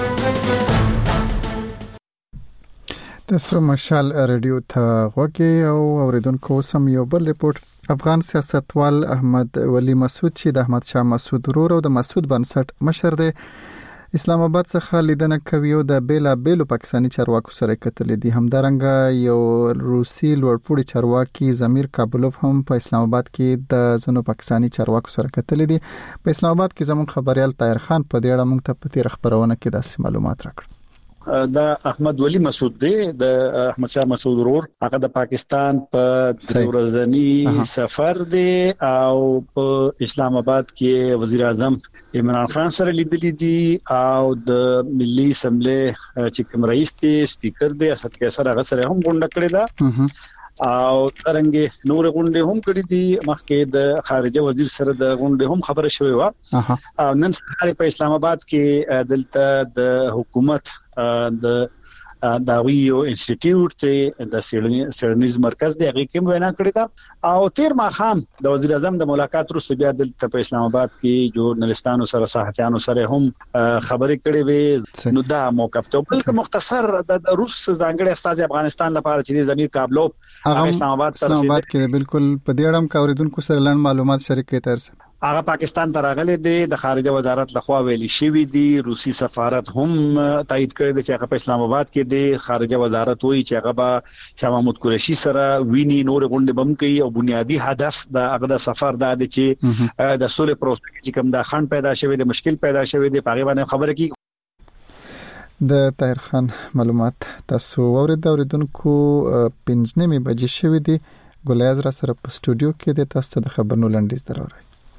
تاسو مشال ریډیو ته غوږی او اوریدونکو سم یو بل ریپورت افغان سیاستوال احمد ولی مسعود چې د احمد شاه مسعود ورور او د مسعود بنسټ مشر دی اسلام آباد څخه لیدنه کوي او د بیلو پاکستانی چارواکو سره کتلې دي همدارنګه یو روسي لوړپوړي چارواکي ضمیر کابلوف هم په اسلام آباد کې د زنو پاکستانی چارواکو سره کتلې دي په اسلام آباد کې زموږ خبريال طاهر خان په دې اړه موږ ته په تیر خبرونه کې داسې معلومات راکړل دا احمد ولی مسعود دی د احمد شاه مسعود ورور هغه د پاکستان په ورځنی سفر دی او په اسلام آباد کې وزیر اعظم عمران خان سره لیدلې دي او د ملي اسمبلی چې کوم رئیس دی سپیکر دی اسد قیصر هغه سره هم غونډه کړې ده او ترنګ نور غونډه هم کړې دي مخکې د خارجه وزیر سره د غونډه هم خبره شوې و او نن سهار په اسلام آباد کې دلته د حکومت د داوی یو انسټیټیوټ ته د سیرنیز مرکز دی هغه کوم وینا کړی دا او تیر ماخام د وزیر اعظم د ملاقات وروسته بیا د اسلام آباد کې ژورنالستانو سره صحافیانو سره هم خبرې کړې وې نو دا موقف ته بلکې مختصر د روس ځانګړي استاد افغانستان لپاره چې ضمیر کابلو اسلام آباد کې بالکل په دې اړه کوریدونکو سره لاندې معلومات شریک کړي ترسه هغه پاکستان ته راغلي دي د خارجه وزارت لخوا ویلي شوی دي روسي سفارت هم تایید کړی دی چې هغه په اسلام آباد کې د خارجه وزارت وایي چې هغه به شاه محمود قریشي سره ویني نور غونډه بم کوي او بنیادی هدف د هغه د سفر دا دی چې د سولې پروسه چې کوم د خنډ پیدا شوی دی مشکل پیدا شوی دی په هغه باندې خبره کی د طاهر خان معلومات تاسو اوریدونکو 5 بجې شوې دي ګلیاز را سره په سټوډیو کې د تاسو د خبرونو لنډیز دراوړي.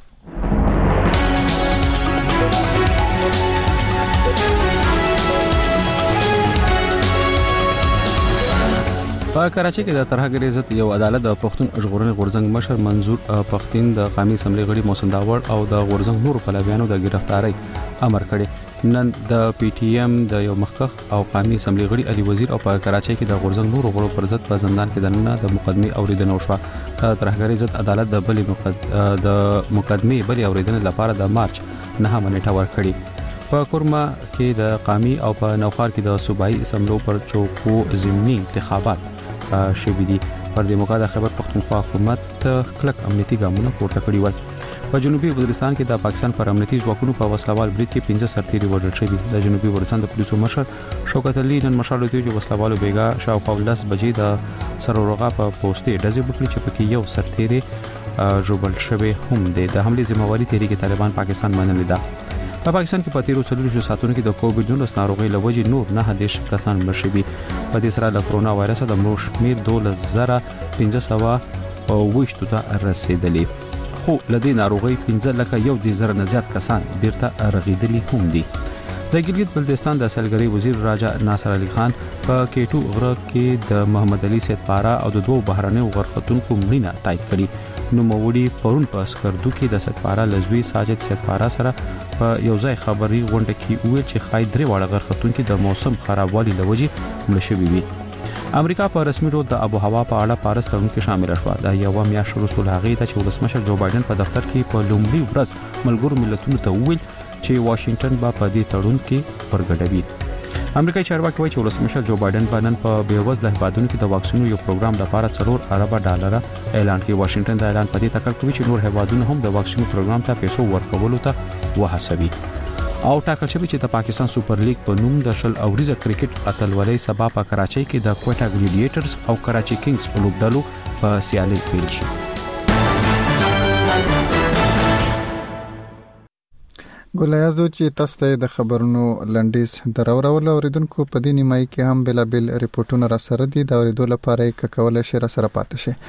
په کراچۍ کې د ترهګر عزت یو عدالت د پښتون ژغورنې غورځنګ مشر منظور پښتين د قومي اسمبلی غړي محسن داوړ او د غورځنګ نورو پلویانو د گرفتاری امر کړی. نن د پی ټی ایم د یو مخکخ او قومي اسمبلی غړي علي وزیر او په کراچۍ کې د غورځنګ نورو غړو پر ضد په زندان کې دننه د مقدمه اوریدنه وشوه. ترهګر عزت عدالت د مقدمه بلې اوریدنې لپاره د مارچ 9 نیټه ورکړي. په کورما کې د قومي او په نوخار کې د صوبایي اسمبلو پر چوکو ضمني انتخابات شوي دي. پر دیموکرات خیبر پختونخوا حکومت کلک امنیتي ګامونه پورته کړي ول. په جنوبي وزیرستان کې د پاکستان پر امنیتي ځواکونو په وسلوال برید کې 15 سرتیري وژل شوي. د جنوبي وزیرستان د پولیسو مشر شوکت علي نن مشال دی چې وسلوالو بیګا شاوخوا 10 بجې د سرورغه په پوسټي ډزې وکړي چې پکې یو سرتیري جوړل شوی هم دی. د حمله ذمہواری تحریک طالبان پاکستان منلې ده. په پاکستان کې په 13 ساعتونو کې د کووډ-19 ناروغي لوجې نور 9 کسان مړ شوي. په دې سره د کرونا وایرس د مړو شمیر 2520 ته رسیدلی. خو لدې ناروغي 15,000 نه زیات کسان بیرته رغیدلی هم دي. د ګلګت بلتستان د سیلګری وزیر راجا ناصر علي خان په کېټو غره کې د محمد علي سید پارا او د دوه بهرنیو غرختونکو مړینه تایید کړي. نو موړي پرون په اسکردو کې د سید پارا لزوی ساجد سید پارا سره په یو ځای خبري غونډه کې ویل چې خای درې واړه غرختونکو د موسم خرابوالي لوجې مړ شوي وي. امریکا په رسمي ډول د ابو هوا په اړه پارس تړون کې شامل شوه. د یو میاشت وروسته هغه ته چې ولسمشر جو بایدن په دفتر کې په لومړي ورځ ملګرو ملتونو ته وویل چې واشنگټن به په دې تړون کې ورګډوي. امریکایي چارواکي وایي چې ولسمشر جو بایدن په نن په بیوزله هیوادونو کې د واکسینو یو پروګرام لپاره $4 ارب اعلان کړي. واشنگټن د اعلان په دې تکل کوي چې نور هیوادونه هم د واکسینو پروګرام ته پیسو ورکولو ته وهڅوي. او ټاکل شوی چې د پاکستان سوپر لیګ په نوم د شل اوریزه کرکټ اتلولۍ سبا په کراچۍ کې د کوټا ګلیډیټرز او کراچي کینګز په لوبډلو په سیالي پیل شي. ګلیازو چې تاسو ته د خبرونو لنډیز دراوړل اوریدونکو په دې نیمای کې هم بلابل ریپورتونه را سره دي. دا اوریدو لپاره یک کولای شي را سره پاتې شي.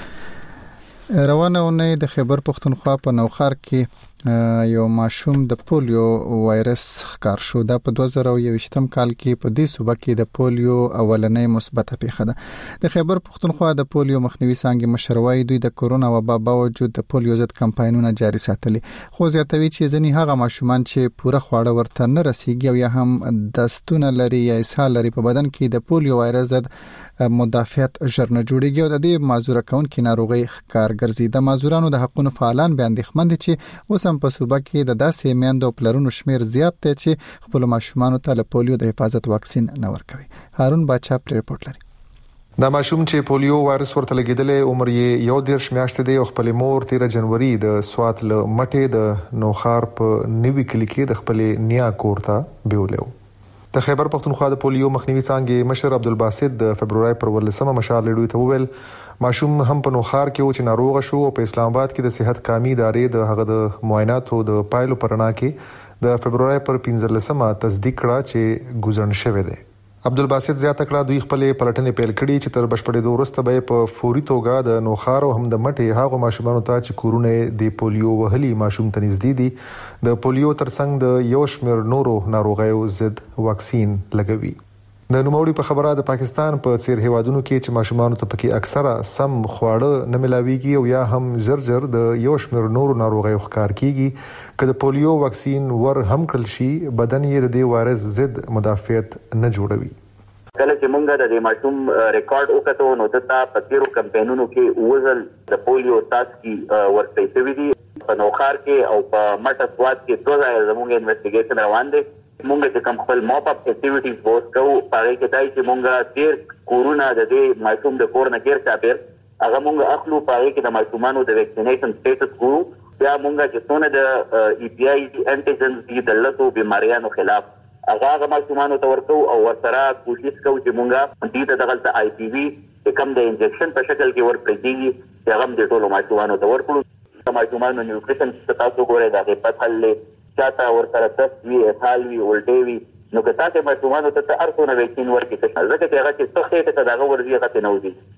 روانه اونۍ د خیبر پختونخوا په نوخار کې یو ماشوم د پولیو وایرس ښکار شو. دا په 2021 کال کې په دې صوبه کې د پولیو اولنۍ مثبته پیښه ده. د خیبر پختونخوا د پولیو مخنیوي څانګې مشروي دوی د کورونا وبا باوجود د پولیو ضد کمپاینونه جاري ساتلي. خو زیاتوي چې ځنی هغه ماشومان چې پوره خواړه ورته نه رسیږي او یا هم دستونه لري یا اسهال لري په بدن کې د پولیو وایرس ضد مدافعت ژر نه جوړیږي او د دې معذوره کونکو ناروغي ښکار ګرځي. د معذورانو د حقونو فعالان به اندېښمن دي چې اوس هم په صوبه کې د داسې میندو پلرونو شمیر زیات دی چې خپل ماشومان ته له پولیو د حفاظت واکسین نه ورکوي. هارون باچا پر رپورت لري. دا ماشوم چې پولیو وایرس ورته لګیدلې عمر یې 11 میاشتې دی او خپل مور 13 جنوري د سوات له مټې د نوخار په نوي کلی کې د خپل نیا کور ته بیولو. د خیبر پختونخوا د پولیو مخنیوي څانګې مشر عبدالباسط د فبرवरी پر 14 مشال لړوي ته وویل ماشوم هم په نوخار کې و چې ناروغ شو او په اسلام آباد کې د صحت کامي ادارې د هغه د معایناتو د پایلو پرنا کې د فبرवरी پر 15 تصدیق کړه چې ګوزن شوی دی. عبدالباسط زیاته کړه دوی خپل پلټنې پیل کړي چې تر بشپړې وروسته به په فوري توګه د نوخار او هم د مټې هغه ماشومان ته چې کورونه د پولیو وهلي ماشوم ته نږدې دي د پولیو ترڅنګ د یو شمېر نورو ناروغیو ضد واکسین لګوي. د نوموړي په خبره د پاکستان په څیر هیوادونو کې چې ماشومان ته پکې اکثره سم خواړه نه ملاويږي او یا هم زر د یو شمېر نورو ناروغیو ښکار کیږي کله پولیو واکسین ور هم کړل شي بدن یې د دې وایرس ضد مدافعت نه جوړوي. کله چې مونږ د دې ماشوم ریکارډ وکړو نو دتا په تیرو کمپاینونو کې وزل د پولیو تاسکی ورته شوی دي په نوخار کې او په مټه سواد کې دوه ځای زموږ انویسټیګیشن روان دي. مونږ چې کوم خپل موپ اپ اکټیویټیز ووس کوو پاره کې دای چې مونږ تیر کورونا د دې ماشوم د کورونه کېر چاپیر هغه مونږ اخلو پاره کې د ماشومانو د ویکسینیشن سټیټس ګورو بیا مونږ چې څونه د ای پی آی انټیجنز دي د لته بیماریانو خلاف هغه ماشومانو ته ورکو او ورسره کوشش کوو چې مونږ دې ته دغلت آی پی وی کم د انجکشن په شکل کې ورکړي چې هغه د ټولو ماشومانو ته ورکړو. ماشومانو نیوټریشن تاسو ګورئ دا په پاتل چاته ورسره تسوي حالوي ولټوي نو که تاسو ماشومانو ته ارڅونه ویکسین ورکړي ځکه چې هغه چې څه ته دغه ورزي هغه نه ودی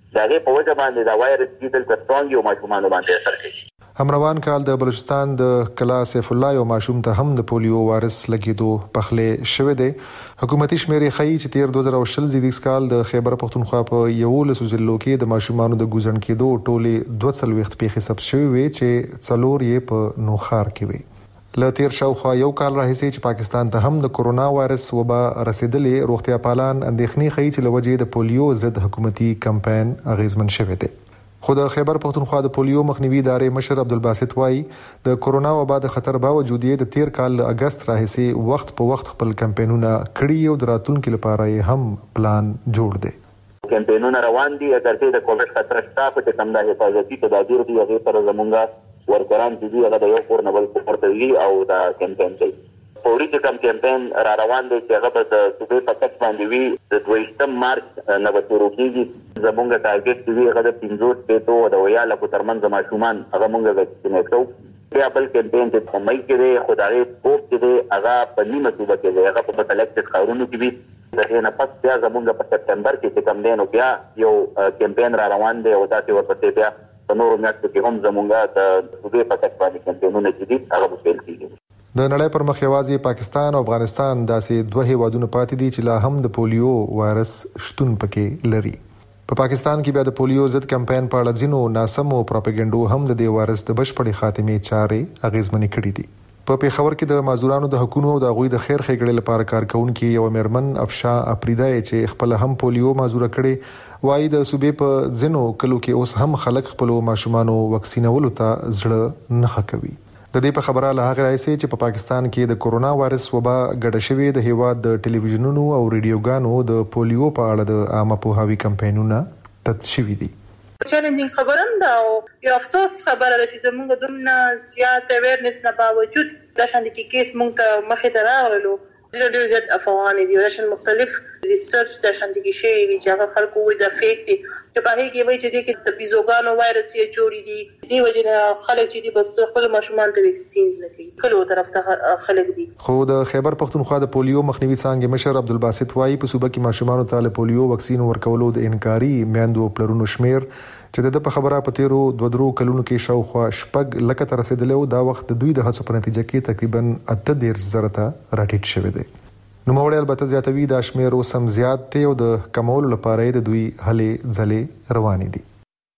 دغه په وجه باندې دا وایرس کیدل سترونګ یو ماشومان باندې اثر کوي. همروان کال د بلوچستان د کلا سیف الله یو ماشوم ته هم د پولیو وایرس لګیدو پخله شوه دی. حکومتي شمیرې ښیي چې تیر 2020 زیږدیز کال د خیبر پختونخوا په یو له ضلعو کې د ماشومانو د ګوزن کېدو ټولې 240 پیښې ثبت شوې وي چې څلور یې په نوخار کې وي. له تیر شاوخوا یو کال راهیسې چې پاکستان ته هم د کورونا وایرس وبا رسیدلې، روغتیا پالان اندېښنې ښیي چې لوجې د پولیو ضد حکومتي کمپاین اغیزمن شوه دی. خو د خیبر پختونخوا د پولیو مخنیوي ادارې مشر عبدالباسط وایي د کورونا وبا د خطر باوجود یې د تیر کال اگست راهیسې وخت په وخت خپل کمپاینونه کړي او د راتلونکو لپاره یې هم پلان جوړ دی. کمپاینونه روان دي اگر د کووډ خطر شته په کوم د حفاظتي تدابیر دی هغه پر زمونږه ورکران دي هغه د یو کور نه بل پورته وی او دا کمپاین دی فوري کمپاین را روان دی چې هغه د صوبې په تک باندې وی د 28 مارچ نه به شروع کیږي. زمونږه ټارګټ دی هغه د 15 پېټو د ویاله کو ترمنځ ماشومان هغه مونږه وکسینیټ کوو. بیا بل کمپاین چې په مې کې دی خدای سکوپ کې دی هغه په نیمه صوبه کې دی هغه په سلیکټډ ښارونو کې وي. دغه نه پس بیا زمونږه په سپټمبر کې چې کوم دی نو بیا یو کمپاین را روان دی او دا چې ورپسې بیا په نورو میاشتو کې هم زمونږه د صوبې په تک باندې کمپاینونه چې دي هغه وسیل کیږي. د نړۍ پر مخ یوازې پاکستان او افغانستان داسې دوه هیوادونه پاتې دي چې لا هم د پولیو وایرس شتون پکې لري. په پاکستان کې بیا د پولیو ضد کمپاین په اړه ځینو ناسمو پروپاګاندا هم د دې وایرس د بشپړې خاتمې چارې اغیزمنې کړې دي. په پیښور کې د مازورانو د حقوقو او د غوي د خیر ښېګړې لپاره کارکونکو یو میرمن افشا اپریدا چې خپل هم پولیو مازوره کړي وایي د صوبې په ځینو کلو کې اوس هم خلک خپل ماشومانو وکسینولو ته زړه نه کوي. د دې په خبره له هغه راځي چې په پاکستان کې د کورونا وایرس وبا ګډه شوې د هیواد د ټلویزیونونو او ریډیوګانو د پولیو په اړه د عامه پوهاوي کمپاینونه تدشوي دي. چیلنجینګ خبرم دا او یو افسوس خبره ده چې زموږ دومره زیات اویرنس نه باوجود د شاندې کې کیس مونږ ته مخې ته راغلو. ډېر زیات افغاني دي ورشن مختلف ریسرچ د شاندې کې شی وی چې هغه خلکو وي د فیک دي چې په هغه کې وایي چې د بیزوګانو وایرس یې جوړی دي دی وجنه خلک چې دي بس خپل ماشومان ته ویکسینز نه کوي کله طرف ته خلک دي. خو د خیبر پختونخوا د پولیو مخنیوي څنګه مشر عبدالباسط وایي په صوبه کې ماشومان ته پولیو وکسین ورکولو د انکاري میندو پلرونو شمیر چې د په خبره په تیرو 2 کلونو کې شاوخوا شپږ لکه تر رسیدلو دا وخت د دوی د هڅو په نتیجه کې تقریبا 18,000 ته راټیټ شوی دی. نو موږ البته زیاتوي د شمیر او سم زیات دی او د کمولو لپاره د دوی هلې ځلې روانې دي.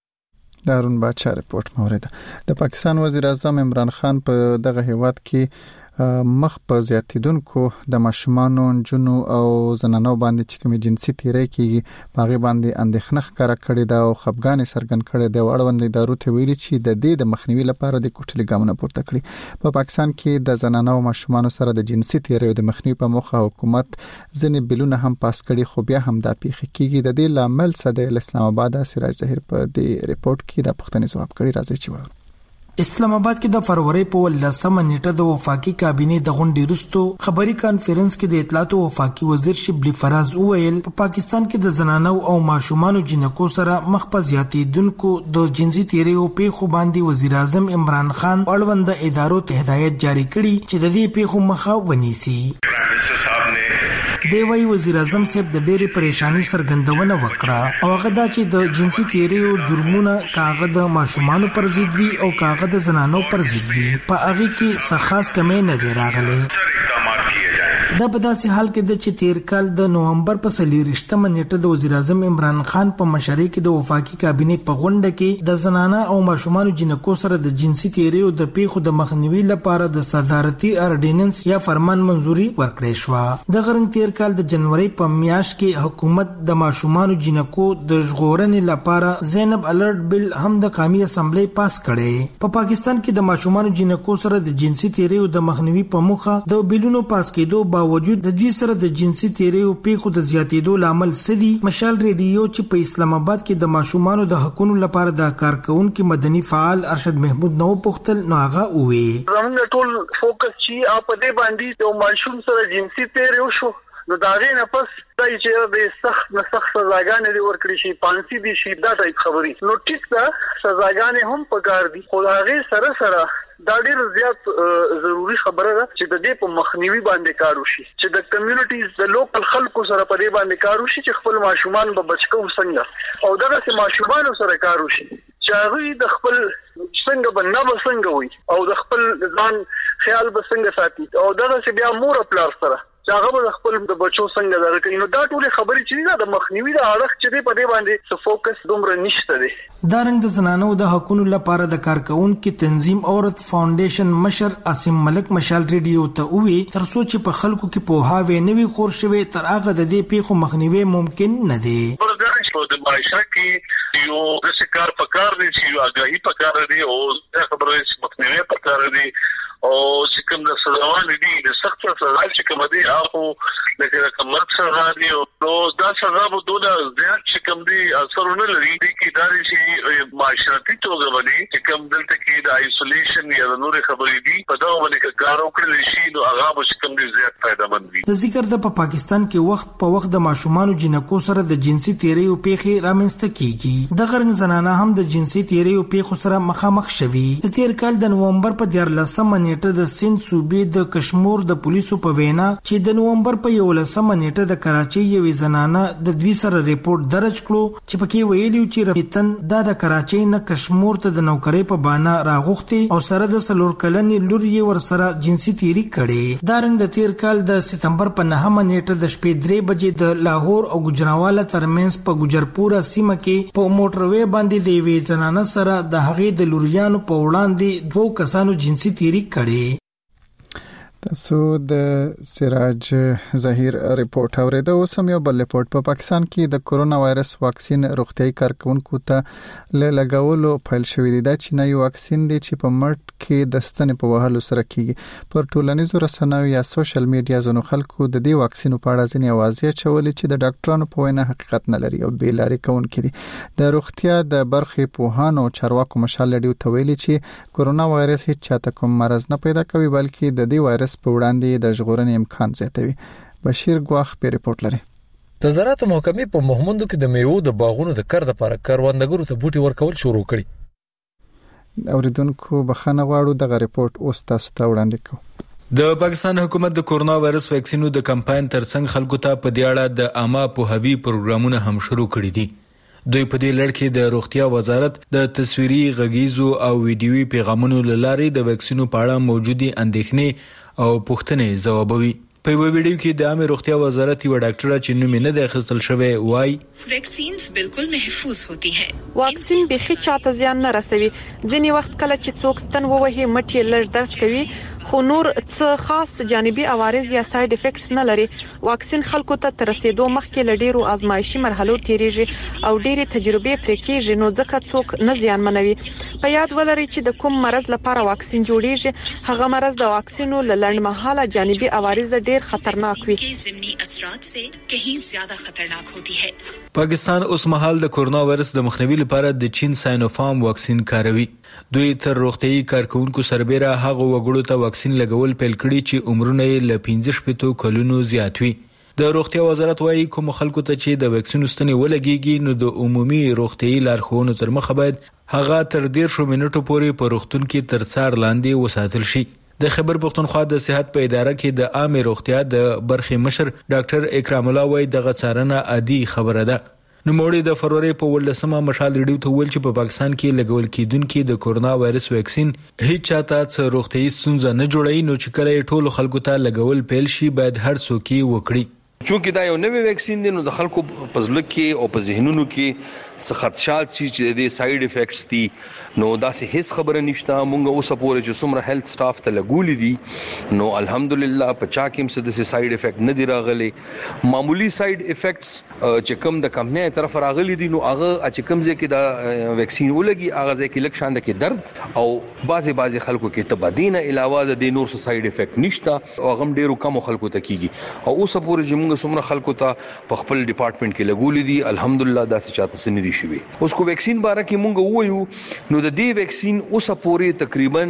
دارون بادشاہ رپورت مورید. د پاکستان وزیر اعظم عمران خان په دغه هیواد کې مخ په زیاتیدونکو د ماشومانو جنو او زنانو باندې چې کوم جنسي تیری کیږي هغه باندې اندېښنه ښکارا کړې ده او خپګان څرګند کړي ده. اړوند ادارو ته ویلي چې د دې د مخنیوي لپاره د کوټلي ګامونه پورته کړي. په پاکستان کې د زنانو او ماشومانو سره د جنسي تیری او د مخنیوي په موخه حکومت ځینې بلونه هم پاس کړي خو بیا هم دا پیښه کیږي. د دې لامل څه دی؟ اسلام آباد سراج ظهیر په دې ریپورت کې د پښتني جواب کړي. راځي چې وایو. اسلام آباد کې د فروری په 10 نیټه د وفاقي کابینه د غونډې وروسته خبري کانفرنس کې د اطلاعات او وفاقي وزیر شبلی فراز وویل په پاکستان کې د زنانو او ماشومانو جنکو سره مخ په زیاتیدونکو د جنسي تیری او پیښو باندې وزیر اعظم عمران خان اړوند ادارو ته هدایت جاری کړي چې د دې پیښو مخه ونیسي. دی وی وزیر اعظم صاحب د ډېرې پریشانی څرګندونه وکړه او هغه دا چې د جنسي تیری او جرمونه کاغذ د ماشومانو پر ضد وي او کاغذ د زنانو پر ضد وي په هغه کې څه خاص کمی نه دی راغلی. دا په داسې حال کې د چې تیر کال د نومبر په 23 نیټه د وزیر اعظم عمران خان په مشرۍ کې د وفاقي کابینه په غونډه کې د زنانه او ماشومانو جنکو سره د جنسي تیری او د پیښو د مخنیوي لپاره د صدارتي اردیننس یا فرمان منزوري ورکړې شو. د غرنګ تیر کال د جنوري په میاشت کې حکومت د ماشومانو جنکو د ژغورنې لپاره زینب الرټ بل هم د قومي اسمبلی پاس کړي. په پاکستان کې د ماشومانو جنکو سره د جنسي تیری او د مخنیوي په موخه د بیلونو پاس کېدو باوجود د دې سره د جنسي تیری او پیښو د زیاتېدو لامل سدي. مشال ریډیو چې په اسلام آباد کې د ماشومانو د حقوقو لپاره د کارکونکو مدني فعال ارشد محمود نو پختل نو هغه وی زموږ ټول فوکس چې په دې باندې یو ماشوم سره جنسي تیری وشو نو دا غي نه پس دای چې د سخت سزاګانې دی ورکړي شي پانسي دي شي دا ټایپ خبري نو ټیک دا سزاګانې هم پکار دي خو هغه سره دا ډیر زیات ضروری خبره ده چې د دې په مخنیوي باندې کار وشي چې د کمیونټیز د لوکل خلکو سره په دې باندې کار وشي چې خپل ماشومان به بچکو څنګه او دغه چې ماشومان سره کار وشي چې هغه د خپل څنګه بننه څنګه وي او د خپل ځان خیال به څنګه ساتي او دغه چې بیا مور پلار سره هغه به خپل د بچو څنګه دا کوي. نو دا ټول خبرې چې د مخنیوي د اړخ چې په دې باندې څه فوکس دومره نشته دی. دا رنګ د زنانو د حقوقو لپاره د کارکونکو تنظیم عورت فاونډیشن مشر عاصم ملک مشال ریډیو ته وی تر څو چې په خلکو کې پوهاوی نوي خور شوي تر هغه د دې پیښو مخنیوي ممکن نه دی. د معاشره کې یو د کار پکار دي چې اگاهي پکار دي او خبرې مخنیوي پکار دي او چې کوم د سزاوان دي د سخت سزا چې کوم دي هغه لکه کومه سزا دي او دا سزا به دوه زیات چې کوم دي اثرونه لري چې دا چې معاشرتي توګه باندې چې کوم دلته کې د آیسولیشن یا د نور خبرې دي په دا باندې کار وکړل شي نو هغه به کوم دي زیات فائدہ مند وي. د ذکر د پاکستان کې وخت په وخت د ماشومان جنکو سره د جنسي تیریو پیښې رامنځته کیږي. د غرنګ زنانه هم د جنسي تیریو پیښو سره مخامخ شوي. د تیر کال د نومبر په 14 نیټه د سند صوبې د کشمیر د پولیسو په وینا چې د نومبر په 11 نیټه د کراچۍ یوې زنانه د دوی سره ریپورت درج کړو چې پکې ویلي چې رفتن د کراچۍ نه کشمیر ته د نوکرۍ په بانا راغوختي او سره د سلور کلنې لور یې ور سره جنسي تیری کړي. دا رنګ د تیر کال د سپتمبر په 9 نیټه د شپې 3 بجې د لاهور او ګجراواله ترمنځ په ګجرپوره سیمه کې په موټروي باندې د یوې زنانه سره د هغې د لوریانو په وړاندې 2 کسانو جنسي تیری کړي. تاسو د سراج ظهیر ریپورت اوریدو. اوس هم یو بل ریپورت په پاکستان کې د کورونا وایرس واکسین روغتیايي کارکونکو ته لګولو پیل شوې ده. دا چې نوی واکسین دی چې په مټ کې د ستنې په وهلو سره کیږي. پر ټولنیزو رسنیو یا سوشل میډیا ځینو خلکو د دې واکسین په اړه ځینې اوازې چولې چې د ډاکټرانو په وینا حقیقت نه لري او بې لارې کوونکې دي. د روغتیا د برخې پوهانو او چارواکو مشال لډیو ته ویلي چې کورونا وایرس هیڅ چاته کوم مرض نه پیدا کوي بلکې د دې وایرس په وړاندې د ژغورنې امکان زیاتوي. بشیر ګواخ په ریپورت لري. د زراعت محکمې په مهمندو کې د میوو د باغونو د کار لپاره کاروندګرو ته بوټي ورکول شروع کړي. اوریدونکو بخښنه غواړو دغه ریپورت اوس تاسو ته وړاندې کوو. د پاکستان حکومت د کورونا وایرس ویکسینو د کمپاین ترڅنګ خلکو ته په دې اړه د عامه پوهاوي پروګرامونه هم شروع کړي دي. دوی په دې لړ کې د روغتیا وزارت د تصویري غږیزو او ویډیوي پیغامونو لارې د ویکسینو په اړه موجودي اندېښنې او پوښتنې ځوابوي. په یو ویډیو کې د عامه روغتیا وزارت یو ډاکټر چې نوم نه دی اخیستل شوی وایي ویکسینز بالکل محفوظ ہوتی ہے. واکسین به هیڅ چاته زیان نه رسوي. ځینې وخت کله چې څوک ستن ووهي مټ یې لږ درد کوي خو نور څه خاص جانبي عوارض یا ساید افیکټس نه لري. واکسین خلکو ته تر رسیدو مخکې لډیرو آزمایشي مرحلو تیریږي او ډېری تجربې پرې کېږي نو ځکه څوک نه زیان منوي. په یاد ولرئ چې د کوم مرض لپاره واکسین جوړیږي هغه مرض د واکسینو لنډمهاله جانبي عوارض ډېر خطرناک وي. ضمنی اثرات سے کہیں زیادہ خطرناک ہوتی ہے. پاکستان اوس مهال د کورونا وایرس د مخنیوي لپاره د چین ساینوفارم واکسین کاروي. دوی تر روغتیايي کارکونکو سربېره هغه وګړو ته واکسین لګول پیل کړي چې عمرونه یې له 15 کلونو زیات وي. د روغتیا وزارت وايي کوم خلکو ته چې د واکسین ستنې ولګيږي نو د عمومي روغتیايي لارښوونو تر مخه باید هغه تر 10 منټو پورې په روغتون کې تر څار لاندې وساتل شي. د خیبر پختونخوا د صحت په اداره کې د عامه روغتیا د برخې مشر ډاکټر اکرام الله وايي دغه څارنه عادي خبره ده. نو موړي د فروری په 18 مشال ریډیو ته ویل چې په پاکستان کې لګول کېدونکو د کورونا وایرس ویکسین هیڅ چاته څه روغتیايي ستونزه نه جوړوي نو چې کله ټول خلکو ته لګول پیل شي باید هر څوک یې وکړي. چونکه دا یو نوې ویکسین دی نو د خلکو په ځل کې او په ذهنونو کې څه خدشات چې د ساید افیکټس دي نو دا سه هیڅ خبره نشته. مونږ اوس پورې چې څومره هیلث سټاف ته لګولې دي نو الحمدلله په چا کې څه د ساید افیکټ نه دی راغلي. معمولی ساید افیکټس چې کوم د کمپنۍ طرف راغلي دي نو هغه چې کوم ځای کې دا ویکسین ولګي هغه ځای کې لږ شاند کې درد او بعضي خلکو کې تبدینه علاوه د نور څه ساید افیکټ نشته او هغه ډیرو کم خلکو ته کیږي. او اوس پورې چې موږ څومره خلکو ته په خپل ډپارټمنټ کې لګولې دي الحمدلله دا څه چاته سن دي شوی. اوس کو ویکسین باره کې مونږ وایو نو د دې ویکسین اوس پورې تقریبا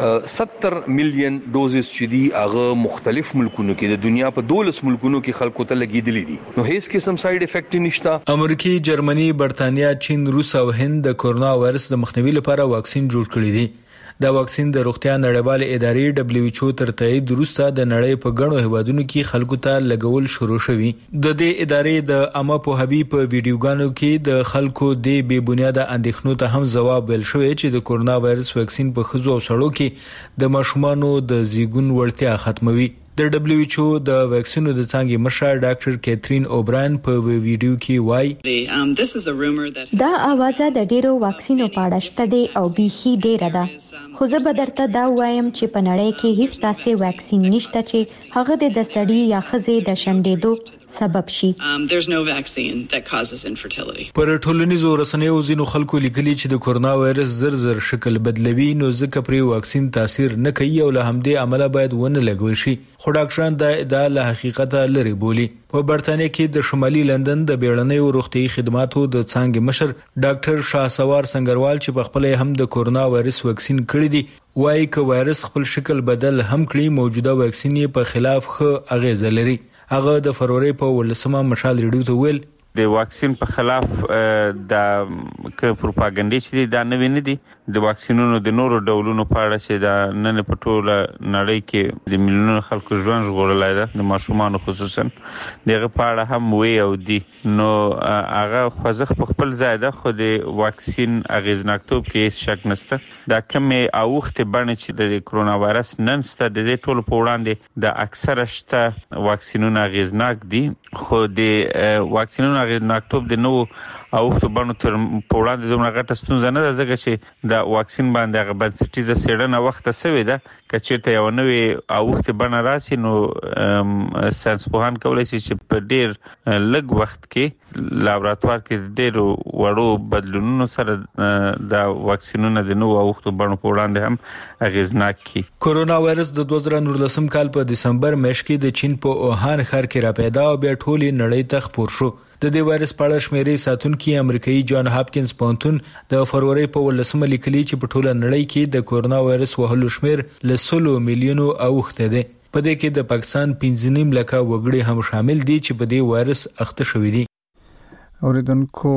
70 ملین ډوزز چې دي هغه مختلف ملکونو کې د دنیا په 12 ملکونو کې خلکو ته لګیدلې دي نو هیڅ قسم ساید افیکټ نشته. امریکا، جرمني، برتانیا، چین، روس او هند د کورونا وایرس د مخنیوي لپاره واکسین جوړ کړی دي. دا واکسین د روغتیا نړیوال ادارې WHO تر تایید وروسته د نړۍ په ګڼو هیوادونو کې خلکو ته لګول شروع شوی. د دې ادارې د عامه پوهاوي په ویډیوګانو کې د خلکو د بې بنیاده اندېښنو ته هم ځواب ویل شوی چې د کورونا وایرس واکسین په ښځو او سړو کې د ماشومانو د زیږون وړتیا ختموي. د WHO د واکسینو د څانګې مشر ډاکټر کیترین اوبراین په ویډیو کې وایي دا اوازه د ډیرو واکسینو په اړه شته دی او بیخي ډیره ده، خو زه به درته دا وایم چې په نړۍ کې هیڅ داسې واکسین نشته چې هغه د سړي یا ښځې د شنډېدو سبب شي. پر ټولنیزو رسنیو ځینو خلکو لیکلي چې د کورونا وایرس زر شکل بدلوي، نو ځکه پرې واکسین تاثیر نه کوي او له همدې عمله باید ونه لګول شي. خو ډاکټران دا ادعا له حقیقت لري بولي. په برتانیې کې د شمالي لندن د بیړنیو روغتيایي خدماتو د څانګې مشر ډاکټر شاهسوار سنگروال چې په خپل هم د کورونا وایرس واکسین کړی دی، وايي چې وایرس خپل شکل بدل هم کړی، موجوده واکسین یې په خلاف ښه اغیز لري. هغه د فروری په 18 مشال ریډیو ته ویل د واکسین په خلاف د پروپاګاندا چې دا نه ویني دي د واکسینونو د نورو ډولونو په اړه چې دا نن په ټوله نړۍ کې د میلیونونو خلکو ژوند ژغورلای ده، د ماشومانو خصوصا دغه په اړه هم وی او دي. نو هغه خوځښ په خپل ځای ده، خو د واکسین اغیزناکتوب کې هیڅ شک نشته. دا کمې اوخته باندې چې د کورونا وایرس نن ست د دې ټولو په وړاندې د اکثره شته واکسینونه اغیزناک دي، خو د واکسینونو اغیزناکتوب د نو او په باندې تر په وړاندې دومره غټه ستونزه نه ده، ځکه چې د واکسین باندې هغه بنسټیزه څېړنه وخت سوي ده. که چېرته یو نوې اوښتې بڼه راشي نو ساینسپوهان کولی شي چې په ډېر لږ وخت کې لابراتوار کې ډېرو وړو بدلونونو سره د واکسینونو د نوو اوښتو بڼو په وړاندې هم اغیزناک کړي. کورونا وایرس د 2019 کال په دسمبر میاشت کې د چین په اوهان ښار کې راپیدا او بیا ټولې نړۍ ته خپور شو. د دې وایرس په اړه شمیرې ساتونکي امریکایي جان هاپکینز پوهنتون د فروری په 18 لیکلي چې په ټوله نړۍ کې د کورونا وایرس وهلو شمیر له 100 میلیونو اوښته دی. په دې کې د پاکستان 15.5 لکه وګړي هم شامل دي چې په دې وایرس اخته شوي دي. اوریدونکو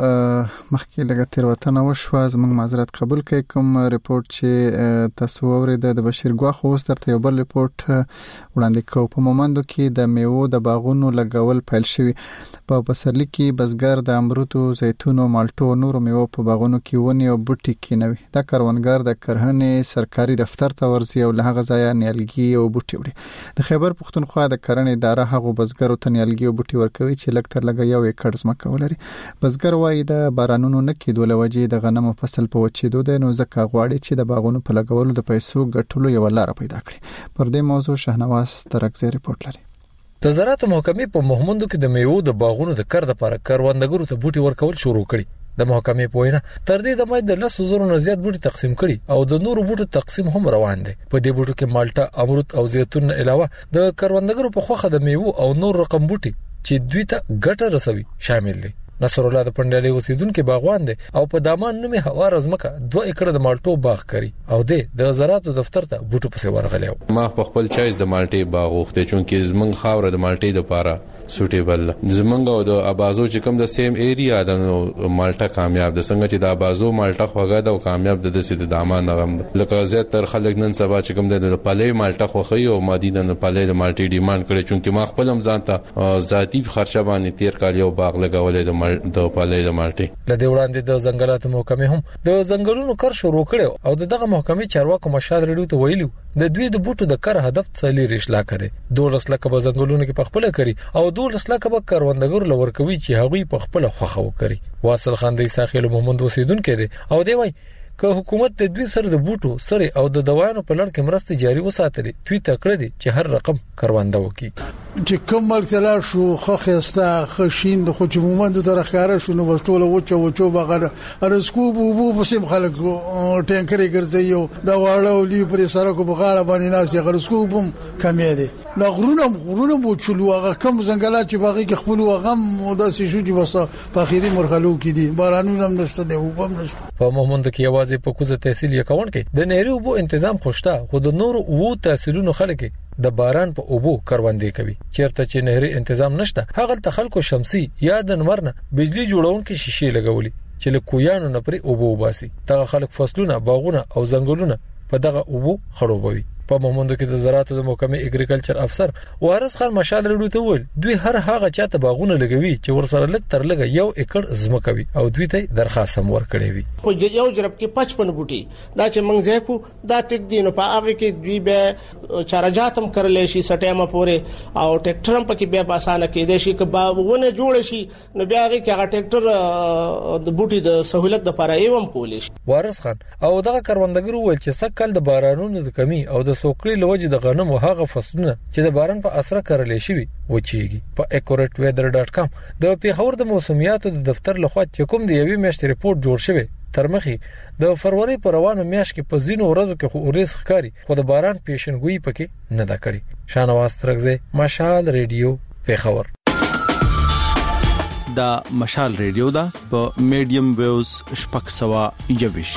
مخکې لږه تیروتنه وشوه، زموږ معذرت قبول کړئ. کوم ریپورت چې تاسو اورید د بشیر ګواخ اوس درته یو بل ریپورت وړاندې کوو. په مومندو کې د میوو د باغونو لګول پیل شوی. په پسرلي کې بزګر د امرودو، زیتونو، مالټو او نورو میوو په باغونو کې ونی او بوټي کینوي. دا کاروانګر د کرهنې سرکاري دفتر ته ورځي او له هغه ځایه نیالګي او بوټي وړي. د خیبر پښتونخوا د کرهنې اداره هغه بزګرو ته نیالګي او بوټي ورکوي چې لږ تر لږه 1 ایکړ ځمکه ولري. بزګر وايي د بارانونو نه کېدو له وجې د غنمو فصل په وچېدو دی، نو ځکه غواړي چې د باغونو په لګولو د پیسو ګټلو یو لار پیدا کړي. پر دې موضوع شهنواز ترکزی ریپورت لري. د زراعت محکمې په مهمندو کې د میوو د باغونو د کار لپاره کاروانګرو ته بوټي ورکول شروع کړي. د محکمې په وینا تر دې د مې د 10,000 نه زیات بوټي تقسیم کړي او د نورو بوټو تقسیم هم روان دي. په دې بوټو کې مالټا، امرود او زیتون علاوه د کاروانګرو په خوخه د میوو او نور رقم بوټي چې دوی ته ګټه رسوي شامل دي. نصر الله د پندالي اوسیدونکو باغوان دي او په دامان نومي هوا رزمکه 2 ایکړه د مالټو باغ کړي او د زراعت دفتر ته بوټو پسې ورغلیو. ما په خپل چایز د مالټي باغ وخته چونکه زمنګ خاور د مالټي لپاره سوټیبل زمنګ او د ابازو چې کوم د سیم ایریا د مالټا کامیاب د څنګه چې د ابازو مالټا خوګه د کامیاب د سید د دامان غم لکه زیات تر خلک نن سبا چې کوم د پالي مالټا خوخي او مادي د پالي د مالټي ډیماند کړي چونکه ما خپل هم ځانته ذاتی خرچه باندې 13 کال یو باغ لګولې د پالي د مالټي. لدې وړاندې د ځنګلاتو محکمې هم د ځنګلونو کار شروع کړو او دغه محکمې چارواکو مشال ریډیو ته ویلو د دوی د بوټو د کار هدف 40 لک دی. 12 لک به ځنګلونو کې په خپل کړي او 12 لک به کاروانګرو لور کوي چې هغوی په خپل خوخه وکړي. واصل خان د ساحل محمد وسیدونکو دی او دی وای که حکومت د دوی سره د بوټو سره او د دوايانو په لړ کې مرسته جاري وساتلي توی تکړه دي چې هر رقم کاروانده وکي. چې کوم ملکلا شو خخستا خشین د خو چې مومند تر ښکارا شو نو وټوله وچو بغره ارسکو بو په خلک ټینکرې ګرځي او دا واړو لی پر سره کو بغاړه باندې ناس یې غرسکو بم کمې دي. لا غرونه بو چلو هغه کم ځنګلات چې باغی کې خپل وغم او د سې شو چې بس په اخیری مرحلو کې دي بارانونه هم نشته دی او هم نشته. په مومند کې یوازې په کوزه تحصیل یکون کې د نهري اوبو تنظیم خوشته خو د نور وو تحصیلونو خلک د باران په اوبو کاروندې کوي. چیرته چې نهري تنظیم نشته هغه د خلکو شمسي یا د نمرنه بجلی جوړون کې شیشې لګولي چې له کویانو نه پرې اوبو وباسي. دا خلک فصلونه، باغونه او ځنګلونه په دغه اوبو خړوبوي. په مومندو کې د زراعت د محکمې اګریکلچر افسر وارث خان مشال رډو ته وویل دوی هر هغه چاته باغونه لګوي چې ورسره لګ تر لګ 1 ایکړ ځمکه وي او دوی ته درخواست هم ورکړي وي. په یو جرب کې 55 بوټي دا چې موږ ځکو دا ټیک دی نو په هغه کې دوی به چارجات هم کړل شي سټیمه پورې او ټریکټر هم پکې به آسانه کې دي شي چې باغونه جوړ شي نو بیا هغه کې هغه ټریکټر د بوټي د سہولت لپاره ایوم کول شي. وارث خان او دغه کروندګر وویل چې سکل د بارانونو د کمی او د سوکړې لوجه د غنم او هغه فصلونه چې د باران په اثر کړلې شي وچیږي. په accurateweather.com د پیښور د موسمیاتو د دفتر لخوا چې کوم د یوې میاشتې ریپورت جوړ شوی ترمخي د فروری پر روانو میاشت کې په زینو ورځو کې خو اوریس ښکاری خو د باران پیشنګوئی پکې نه دا کړی. شانواز ترغزه مشال ریډیو پیښور. دا مشال ریډیو دا په میډیم ویوز شپږ سوا یوش.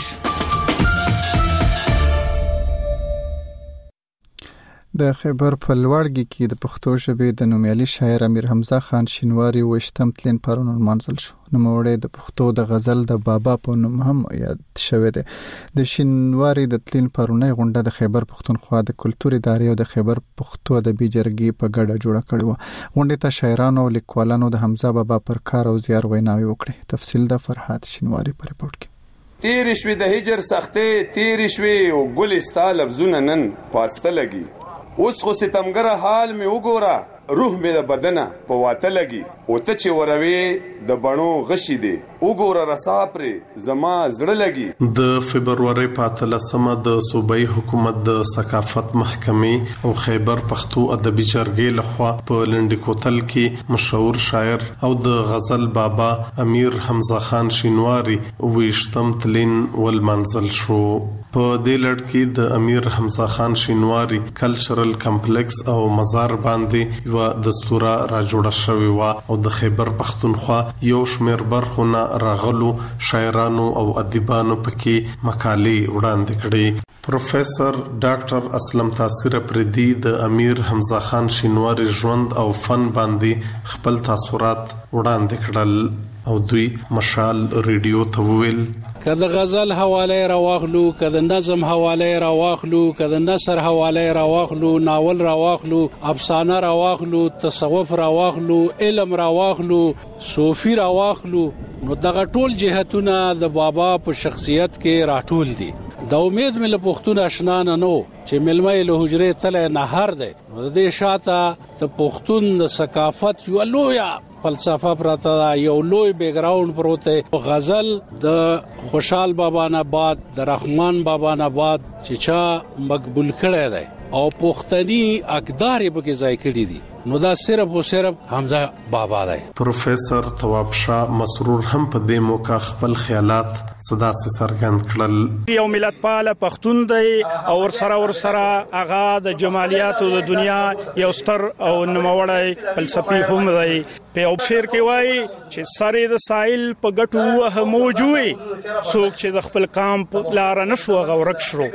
د خیبر په لوړګي کې د پښتو ژبې د نومیالي شاعر امیر حمزه خان شینواری وشتم تلین پرون منزل شو. نوموړی د پښتو د غزل د بابا په نوم هم یاد شوی دی. د شینواری د تلین پرونی غونډه د خیبر پښتونخوا د کلتور ادارې او د خیبر پښتو ادبي جرګې په ګډه جوړه کړې و. غونډې ته شاعرانو او لیکوالانو د حمزه بابا پر کار او زیار ویناوي وکړي. تفصیل د فرحات شینواری په ریپورت کې. تیر شوي د هجر سختې تیر شوي او ګلستا لفظونه نن پاسته لګي. اوس خو ستمګره حال می وګوره روح می د بدنه په واته لګي او ته چې وروي د بڼو غشي دی وګوره رسا پرې زما زړه لګي. د فبرवरी په 13مه د صوبایي حکومت د ثقافت محکمې او خیبر پښتو ادبي جرګې لخوا په لنډی کوتل کې مشهور شاعر او د غزل بابا امیر حمزه خان شینواری ویشتم تلین ول منزل شو. په دې لړ کې د امیر حمزه خان شینواری کلچرل کمپلیکس او مزار باندې یو دستوره را جوړه شوې و او د خیبر پښتونخوا یو شمېر برخونه راغلو شاعرانو او ادیبانو پکې مقالې وړاندې کړې. پروفیسور ډاکټر اسلم تاثیر پردي د امیر حمزه خان شینواری ژوند او فن باندې خپل تاثرات وړاندې کړل او دوی مشال ریډیو ته وویل کله غزل حواله راواخلو کله نظم حواله راواخلو کله نثر حواله راواخلو ناول راواخلو افسانه راواخلو تصوف راواخلو علم راواخلو صوفي راواخلو نو دغه ټول جهتونه د بابا په شخصیت کې راټول دي. د امید مل پښتون آشنا نه نو چې ملمه له حجره تل نه هر ده د شاته د پښتون د ثقافت یو لویا فلسفه پراته یو لوی بیک گراوند پروته. غزل د خوشحال بابا نه بعد د رحمان بابا نه بعد چې چا مقبول کړي دی او پښتني اقدار به کې ځای کړي دي نو دا صرف او صرف حمزه بابا دی. پروفیسور تواب شاه مسرور هم په دې موقع خپل خیالات صدا سره څرګند کړل. یو ملت پال پښتون دی او ورسره هغه د جمالیاتو د دنیا یو ستر او نوموړی فلسفي هم دی. په او شعر کې وایي چې سره د ساحل په ګټو وه موجوي څوک چې د خپل کام په لار نه شو غورک شرو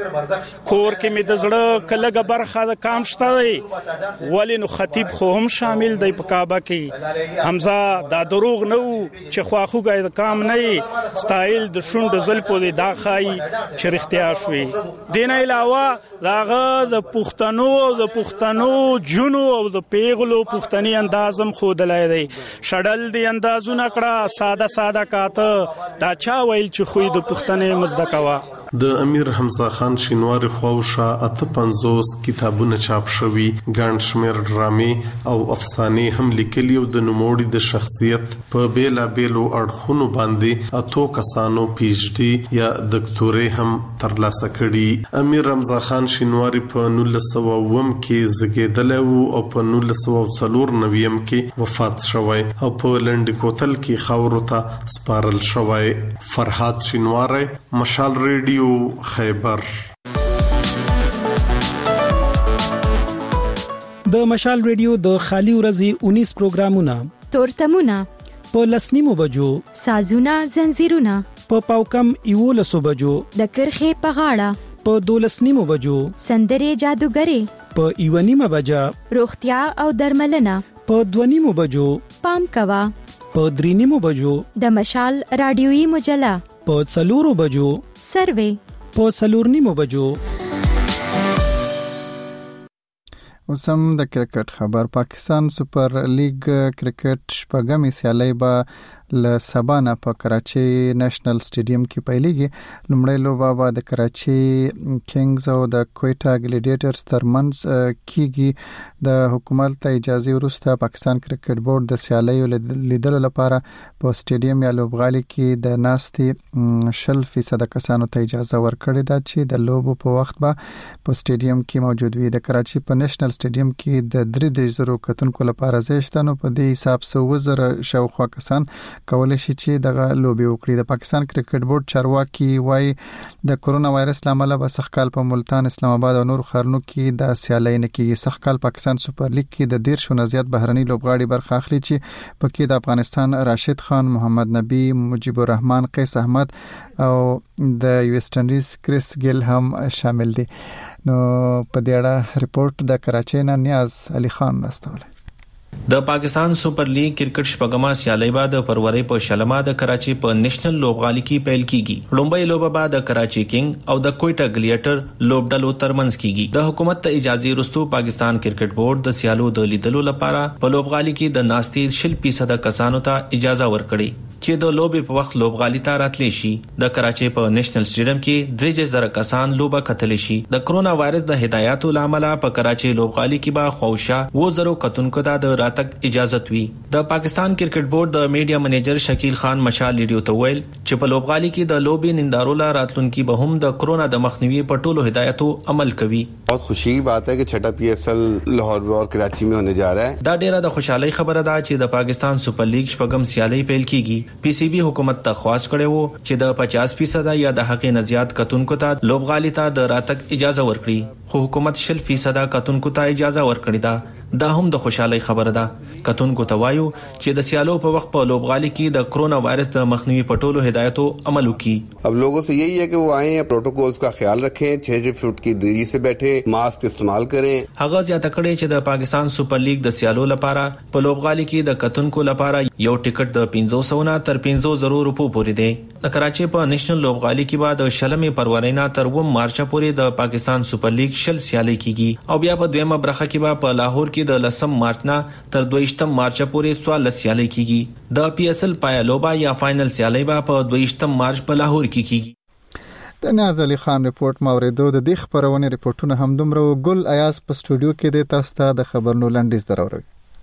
کور کې می د زړه کلهګه برخه د کام شته دی ولی نو خطیب خو هم شامل دی په کعبه کې. حمزه دا دروغ نه چې خواخوګای د کام نه ستایل د شوند زل په دی دا خای چې رښتیا شوي. دین علاوه داغه د پښتنو جنو او د پیغلو پښتني اندازم خود لای دی شډل دی اندازونه کړه ساده کاته دا چا ویل چې خوې د پښتنې مزد کوا. د امیر حمزه خان شینواری خواوشا 58 کتابونه چاپ شوي ګڼ شمېر ډرامې او افسانې هم لیکلي او د نوموړي د شخصیت په بیلا بیلو اړخونو باندې اتو کسانو پی ایچ ډي یا دکتوري هم ترلاسه کړي. امیر حمزه خان شینواری په 1909 کې زیږیدل او په 1994 کې وفات شوی او په لنډ کوتل کې خاورو ته سپارل شوی. فرحات شینواری مشال ریډیو خیبر. د مشال ریډیو د خالی ورځې 19 پروګرامونه تورتمونه په لسنیمو بجو سازونه زنجیرونه په پاوکم 11 بجو د کرخه په غاړه په 12 بجو سندره جادوګری په 1 بجا روغتیا او درملنه په 2 بجو پام کوا په 3 بجو د مشال رادیويي مجله په 4 بجو سروې په 4 بجو اوسم د کرکټ خبر. پاکستان سپر لیگ کرکټ شپږمې سیالي به ل سبانا په کراچي نېشنل سټیډیم کې پیلېږي. لومړی لوبه به د کراچي کینګز او د کویټا ګلیډیټرز ترمنځ کیږي. د حکومت ته اجازه ورسته پاکستان کرکټ بورډ د سیالي لیدلو لپاره په سټیډیم یا لوبغالي کې د ناستي 0% کسانو ته اجازه ورکړې ده چې د لوبو په وخت به په سټیډیم کې موجود وي. د کراچي په نېشنل سټیډیم کې د 3000 کتونکو لپاره ځایشتنو په دې حساب 100,000 شاوخوا کسان کولای شي چې دغه لوبي وکړي. د پاکستان کرکټ بورډ چارواکي وايي د کورونا وایرس لامل به سخکال په ملتان، اسلام آباد او نور ښارونو کې د سیالي نه کېږي. سخکال پاکستان سپر لیگ کې د 13 زیات بهرني لوبغاړي برخه اخلي چې پکې د افغانستان راشد خان، محمد نبی، مجيب الرحمن، قیس احمد او د ویسټ انډیز کریس ګیل هم شامل دي. نو په دې اړه ریپورت د کراچۍ نه نیاز علي خان راستول. د پاکستان سپر لیگ کرکټ شپږمه سیالي به د فروری په شلمه د کراچي په نېشنل لوبغالي کې پیل کیږي. لومړی لوبه به د کراچي کینګ او د کویټا ګلیډیټر لوبډلو ترمنځ کیږي. د حکومت ته اجازه ورستو پاکستان کرکټ بورډ د سیالو د لیدلو لپاره په لوبغالي کې د ناستي 0% کسانو ته اجازه ورکړي چې د لوبې په وخت لوبغالي ته راتلی شي. د کراچي په نېشنل سټیډیم کې 3000 کسان لوبه کتلی شي. د کرونا وایرس د هدایاتو لامل په کراچي لوبغالي کې به خوشا 2000 کتونکو ته د راتګ اجازه وي. د پاکستان کرکټ بورډ د میډیا منیجر شکیل خان مشال لیډیو ته ویل چې په لوبغالي کې د لوبې نندارو لا راتلونکي به هم د کرونا د مخنیوي په ټولو هدایاتو عمل کوي. बहुत खुशी की बात है कि छठा PSL लाहौर और कराची में होने जा रहा है. دا ډیره د خوشحالي خبره ده چې د پاکستان سپر لیگ شپږم سیالي پیل کیږي. PCB حکومت ته خواست کړي وو چې د 50% یا د حق نه زیات کتونکو ته لوبغالي ته د راتګ اجازه ورکړي، خو حکومت 0% کتونکو ته اجازه ورکړي ده. دا هم د خوشحالي خبره ده. کتونکو ته وایو چې د سیالو په وخت په لوبغالي کې د کرونا وایرس د مخنیوي په ټولو هدایتو عمل وکړي. अब लोगों से यही है कि वो आए, प्रोटोकॉल्स का ख्याल रखें, 6 फुट की दूरी से बैठे, मास्क इस्तेमाल करें. هغه زیاته کړي چې د پاکستان سپر لیگ د سیالو لپاره په لوبغالي کې د کتونکو لپاره یو ټیکټ د 500 نه تر 500 روپو پورې دی. د کراچي په نېشنل لوبغالي کې بعد شلمې فروری نه تر 9 مارچ پورې د پاکستان سپر لیگ شل سیالي کیږي او بیا په دویمه برخه کې په لاهور کې د 10 مارچ نه تر 22 مارچ پورې 14 سیالي کیږي. د PSL پای لوبه یا فائنل سیالي به په 22 مارچ په لاهور کې کیږي. د نیاز علي خان ریپورت موریدو. د دې خبرونه ریپورتونه هم دومره. ګل ایاز په سټوډیو کې د تاسو ته د خبرونو لنډیز دراوړي.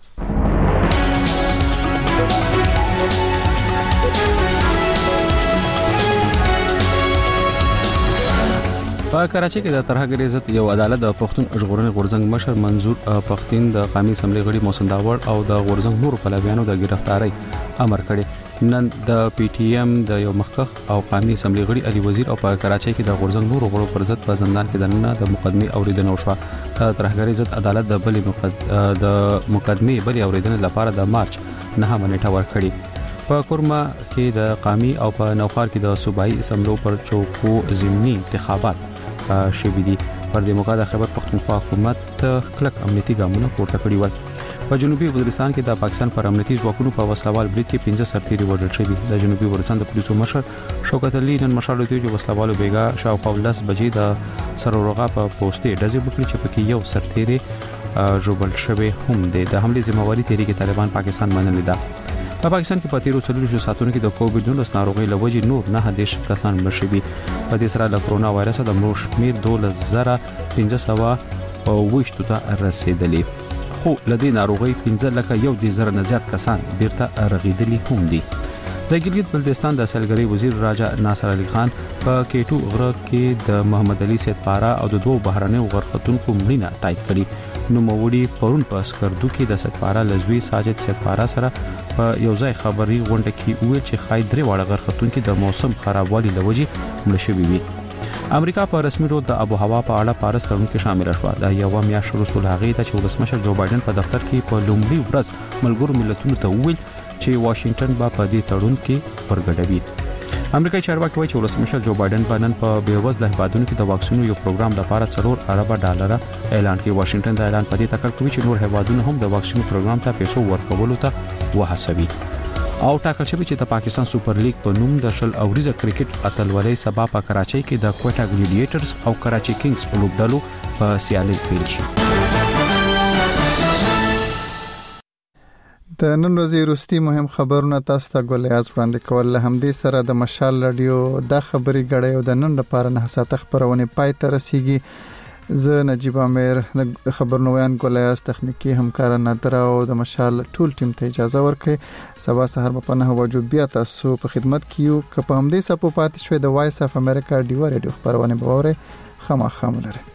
په کراچي کې د ترهګر عزت یو عدالت د پښتون ژغورنې غورځنګ مشر منظور پښتين د قومي اسمبلی غړي محسن داوړ او د غورځنګ نور پلویانو د گرفتاری امر کړی. نن د PTM د یو مخکخ او قومي اسمبلی غړي علي وزیر او په کراچي کې د غورځنګ نور غړو پر ضد په زندان کې دننه د مقدمه اوریدنه وشوه. ترهګر عزت عدالت د مقدمه بلې اوریدنه لپاره د مارچ 9 نیټه ورکړي. په کورما کې د قومي او په نوخار کې د صوبایي اسمبلو پر چوکو ضمني انتخابات شوي دي. پر دې موقع د خیبر پختونخوا حکومت کلک امنیتي ګامونه پورته کړي ول. په جنوبي وزیرستان کې د پاکستان پر امنیتي ځواکونو په وسلوال برید کې 15 سرتیري وژل شوي. د جنوبي وزیرستان د پولیسو مشر شوکت علي نن مشال دوی چې وسلوالو بیګا شاوخوا 10 بجې د سرورغه په پوسټي ډزې وکړي چې پکې یو سرتیري ژوبل شوی هم دی. د حمله ذمہواری تحریک طالبان پاکستان منلې ده. په پاکستان کې په تیرو 40 ساعتونو کې د کووډ-19 ناروغي لوجې نور 9 کسان مړ شوي. په دې سره د کرونا وایرس د مړو شمیر 2520 ته رسیدلی. خو لدې ناروغي 15,000 نه زیات کسان بیرته رغیدلی هم دي. د ګلګت بلتستان د سیلګری وزیر راجا ناصر علي خان په کېټو غره کې د محمد علي سید پارا او د دوه بهرنیو غرختونکو مړینه تایید کړي. نو موړي پرون په اسکردو کې د سید پارا لزوی ساجد سید پارا سره په یو ځای خبري غونډه کې ویل چې خایدري واړه غرختونکو د موسم خرابوالي لوجې مړ شوي وي. امریکا په رسمي ډول د ابو هوا په اړه پارس تړون کې شامل شوه. د یو میاشت وروسته هغه ته چې ولسمشر جو بایدن په دفتر کې په لومړي ورځ ملګرو ملتونو ته وویل چې واشنگټن به په دې تړون کې ورګډوي. امریکایي چارواکي وایي چې ولسمشر جو بایدن په نن په بیوزله هیوادونو کې د واکسینو یو پروګرام لپاره 4 ارب ډالر اعلان کړي. واشنگټن دا اعلان په دې تکل کوي چې نور هیوادونه هم د واکسینو پروګرام ته پیسې ورکولو ته وهڅوي. او ټاکل شوی چې د پاکستان سپر لیگ په نوم د شل اوریزه کرکټ اتلولۍ سبا په کراچۍ کې د کویټا ګلیډیټرز او کراچي کینګز لوبډلو په سیالي پیل شي. د نن ورځې وروستي مهم خبرونه تاسو ته ګولیاز وړاندې کول. له همدې سره د مشال رادیو د خبري غړې او د نن لپاره 9 ساعته خبرونه پای ته رسیږي. زه نجیب امیر د خبرنویان ګولیاز تخنیکی همکار نادر او د مشال ټول ټیم ته اجازه ورکړي. سبا سحر په 9 بجو بیا تاسو په خدمت کیو. که په همدې سپو پاتې شوي د وایس اف امریکا ډیو رادیو خبرونه به وره خامخا ملره.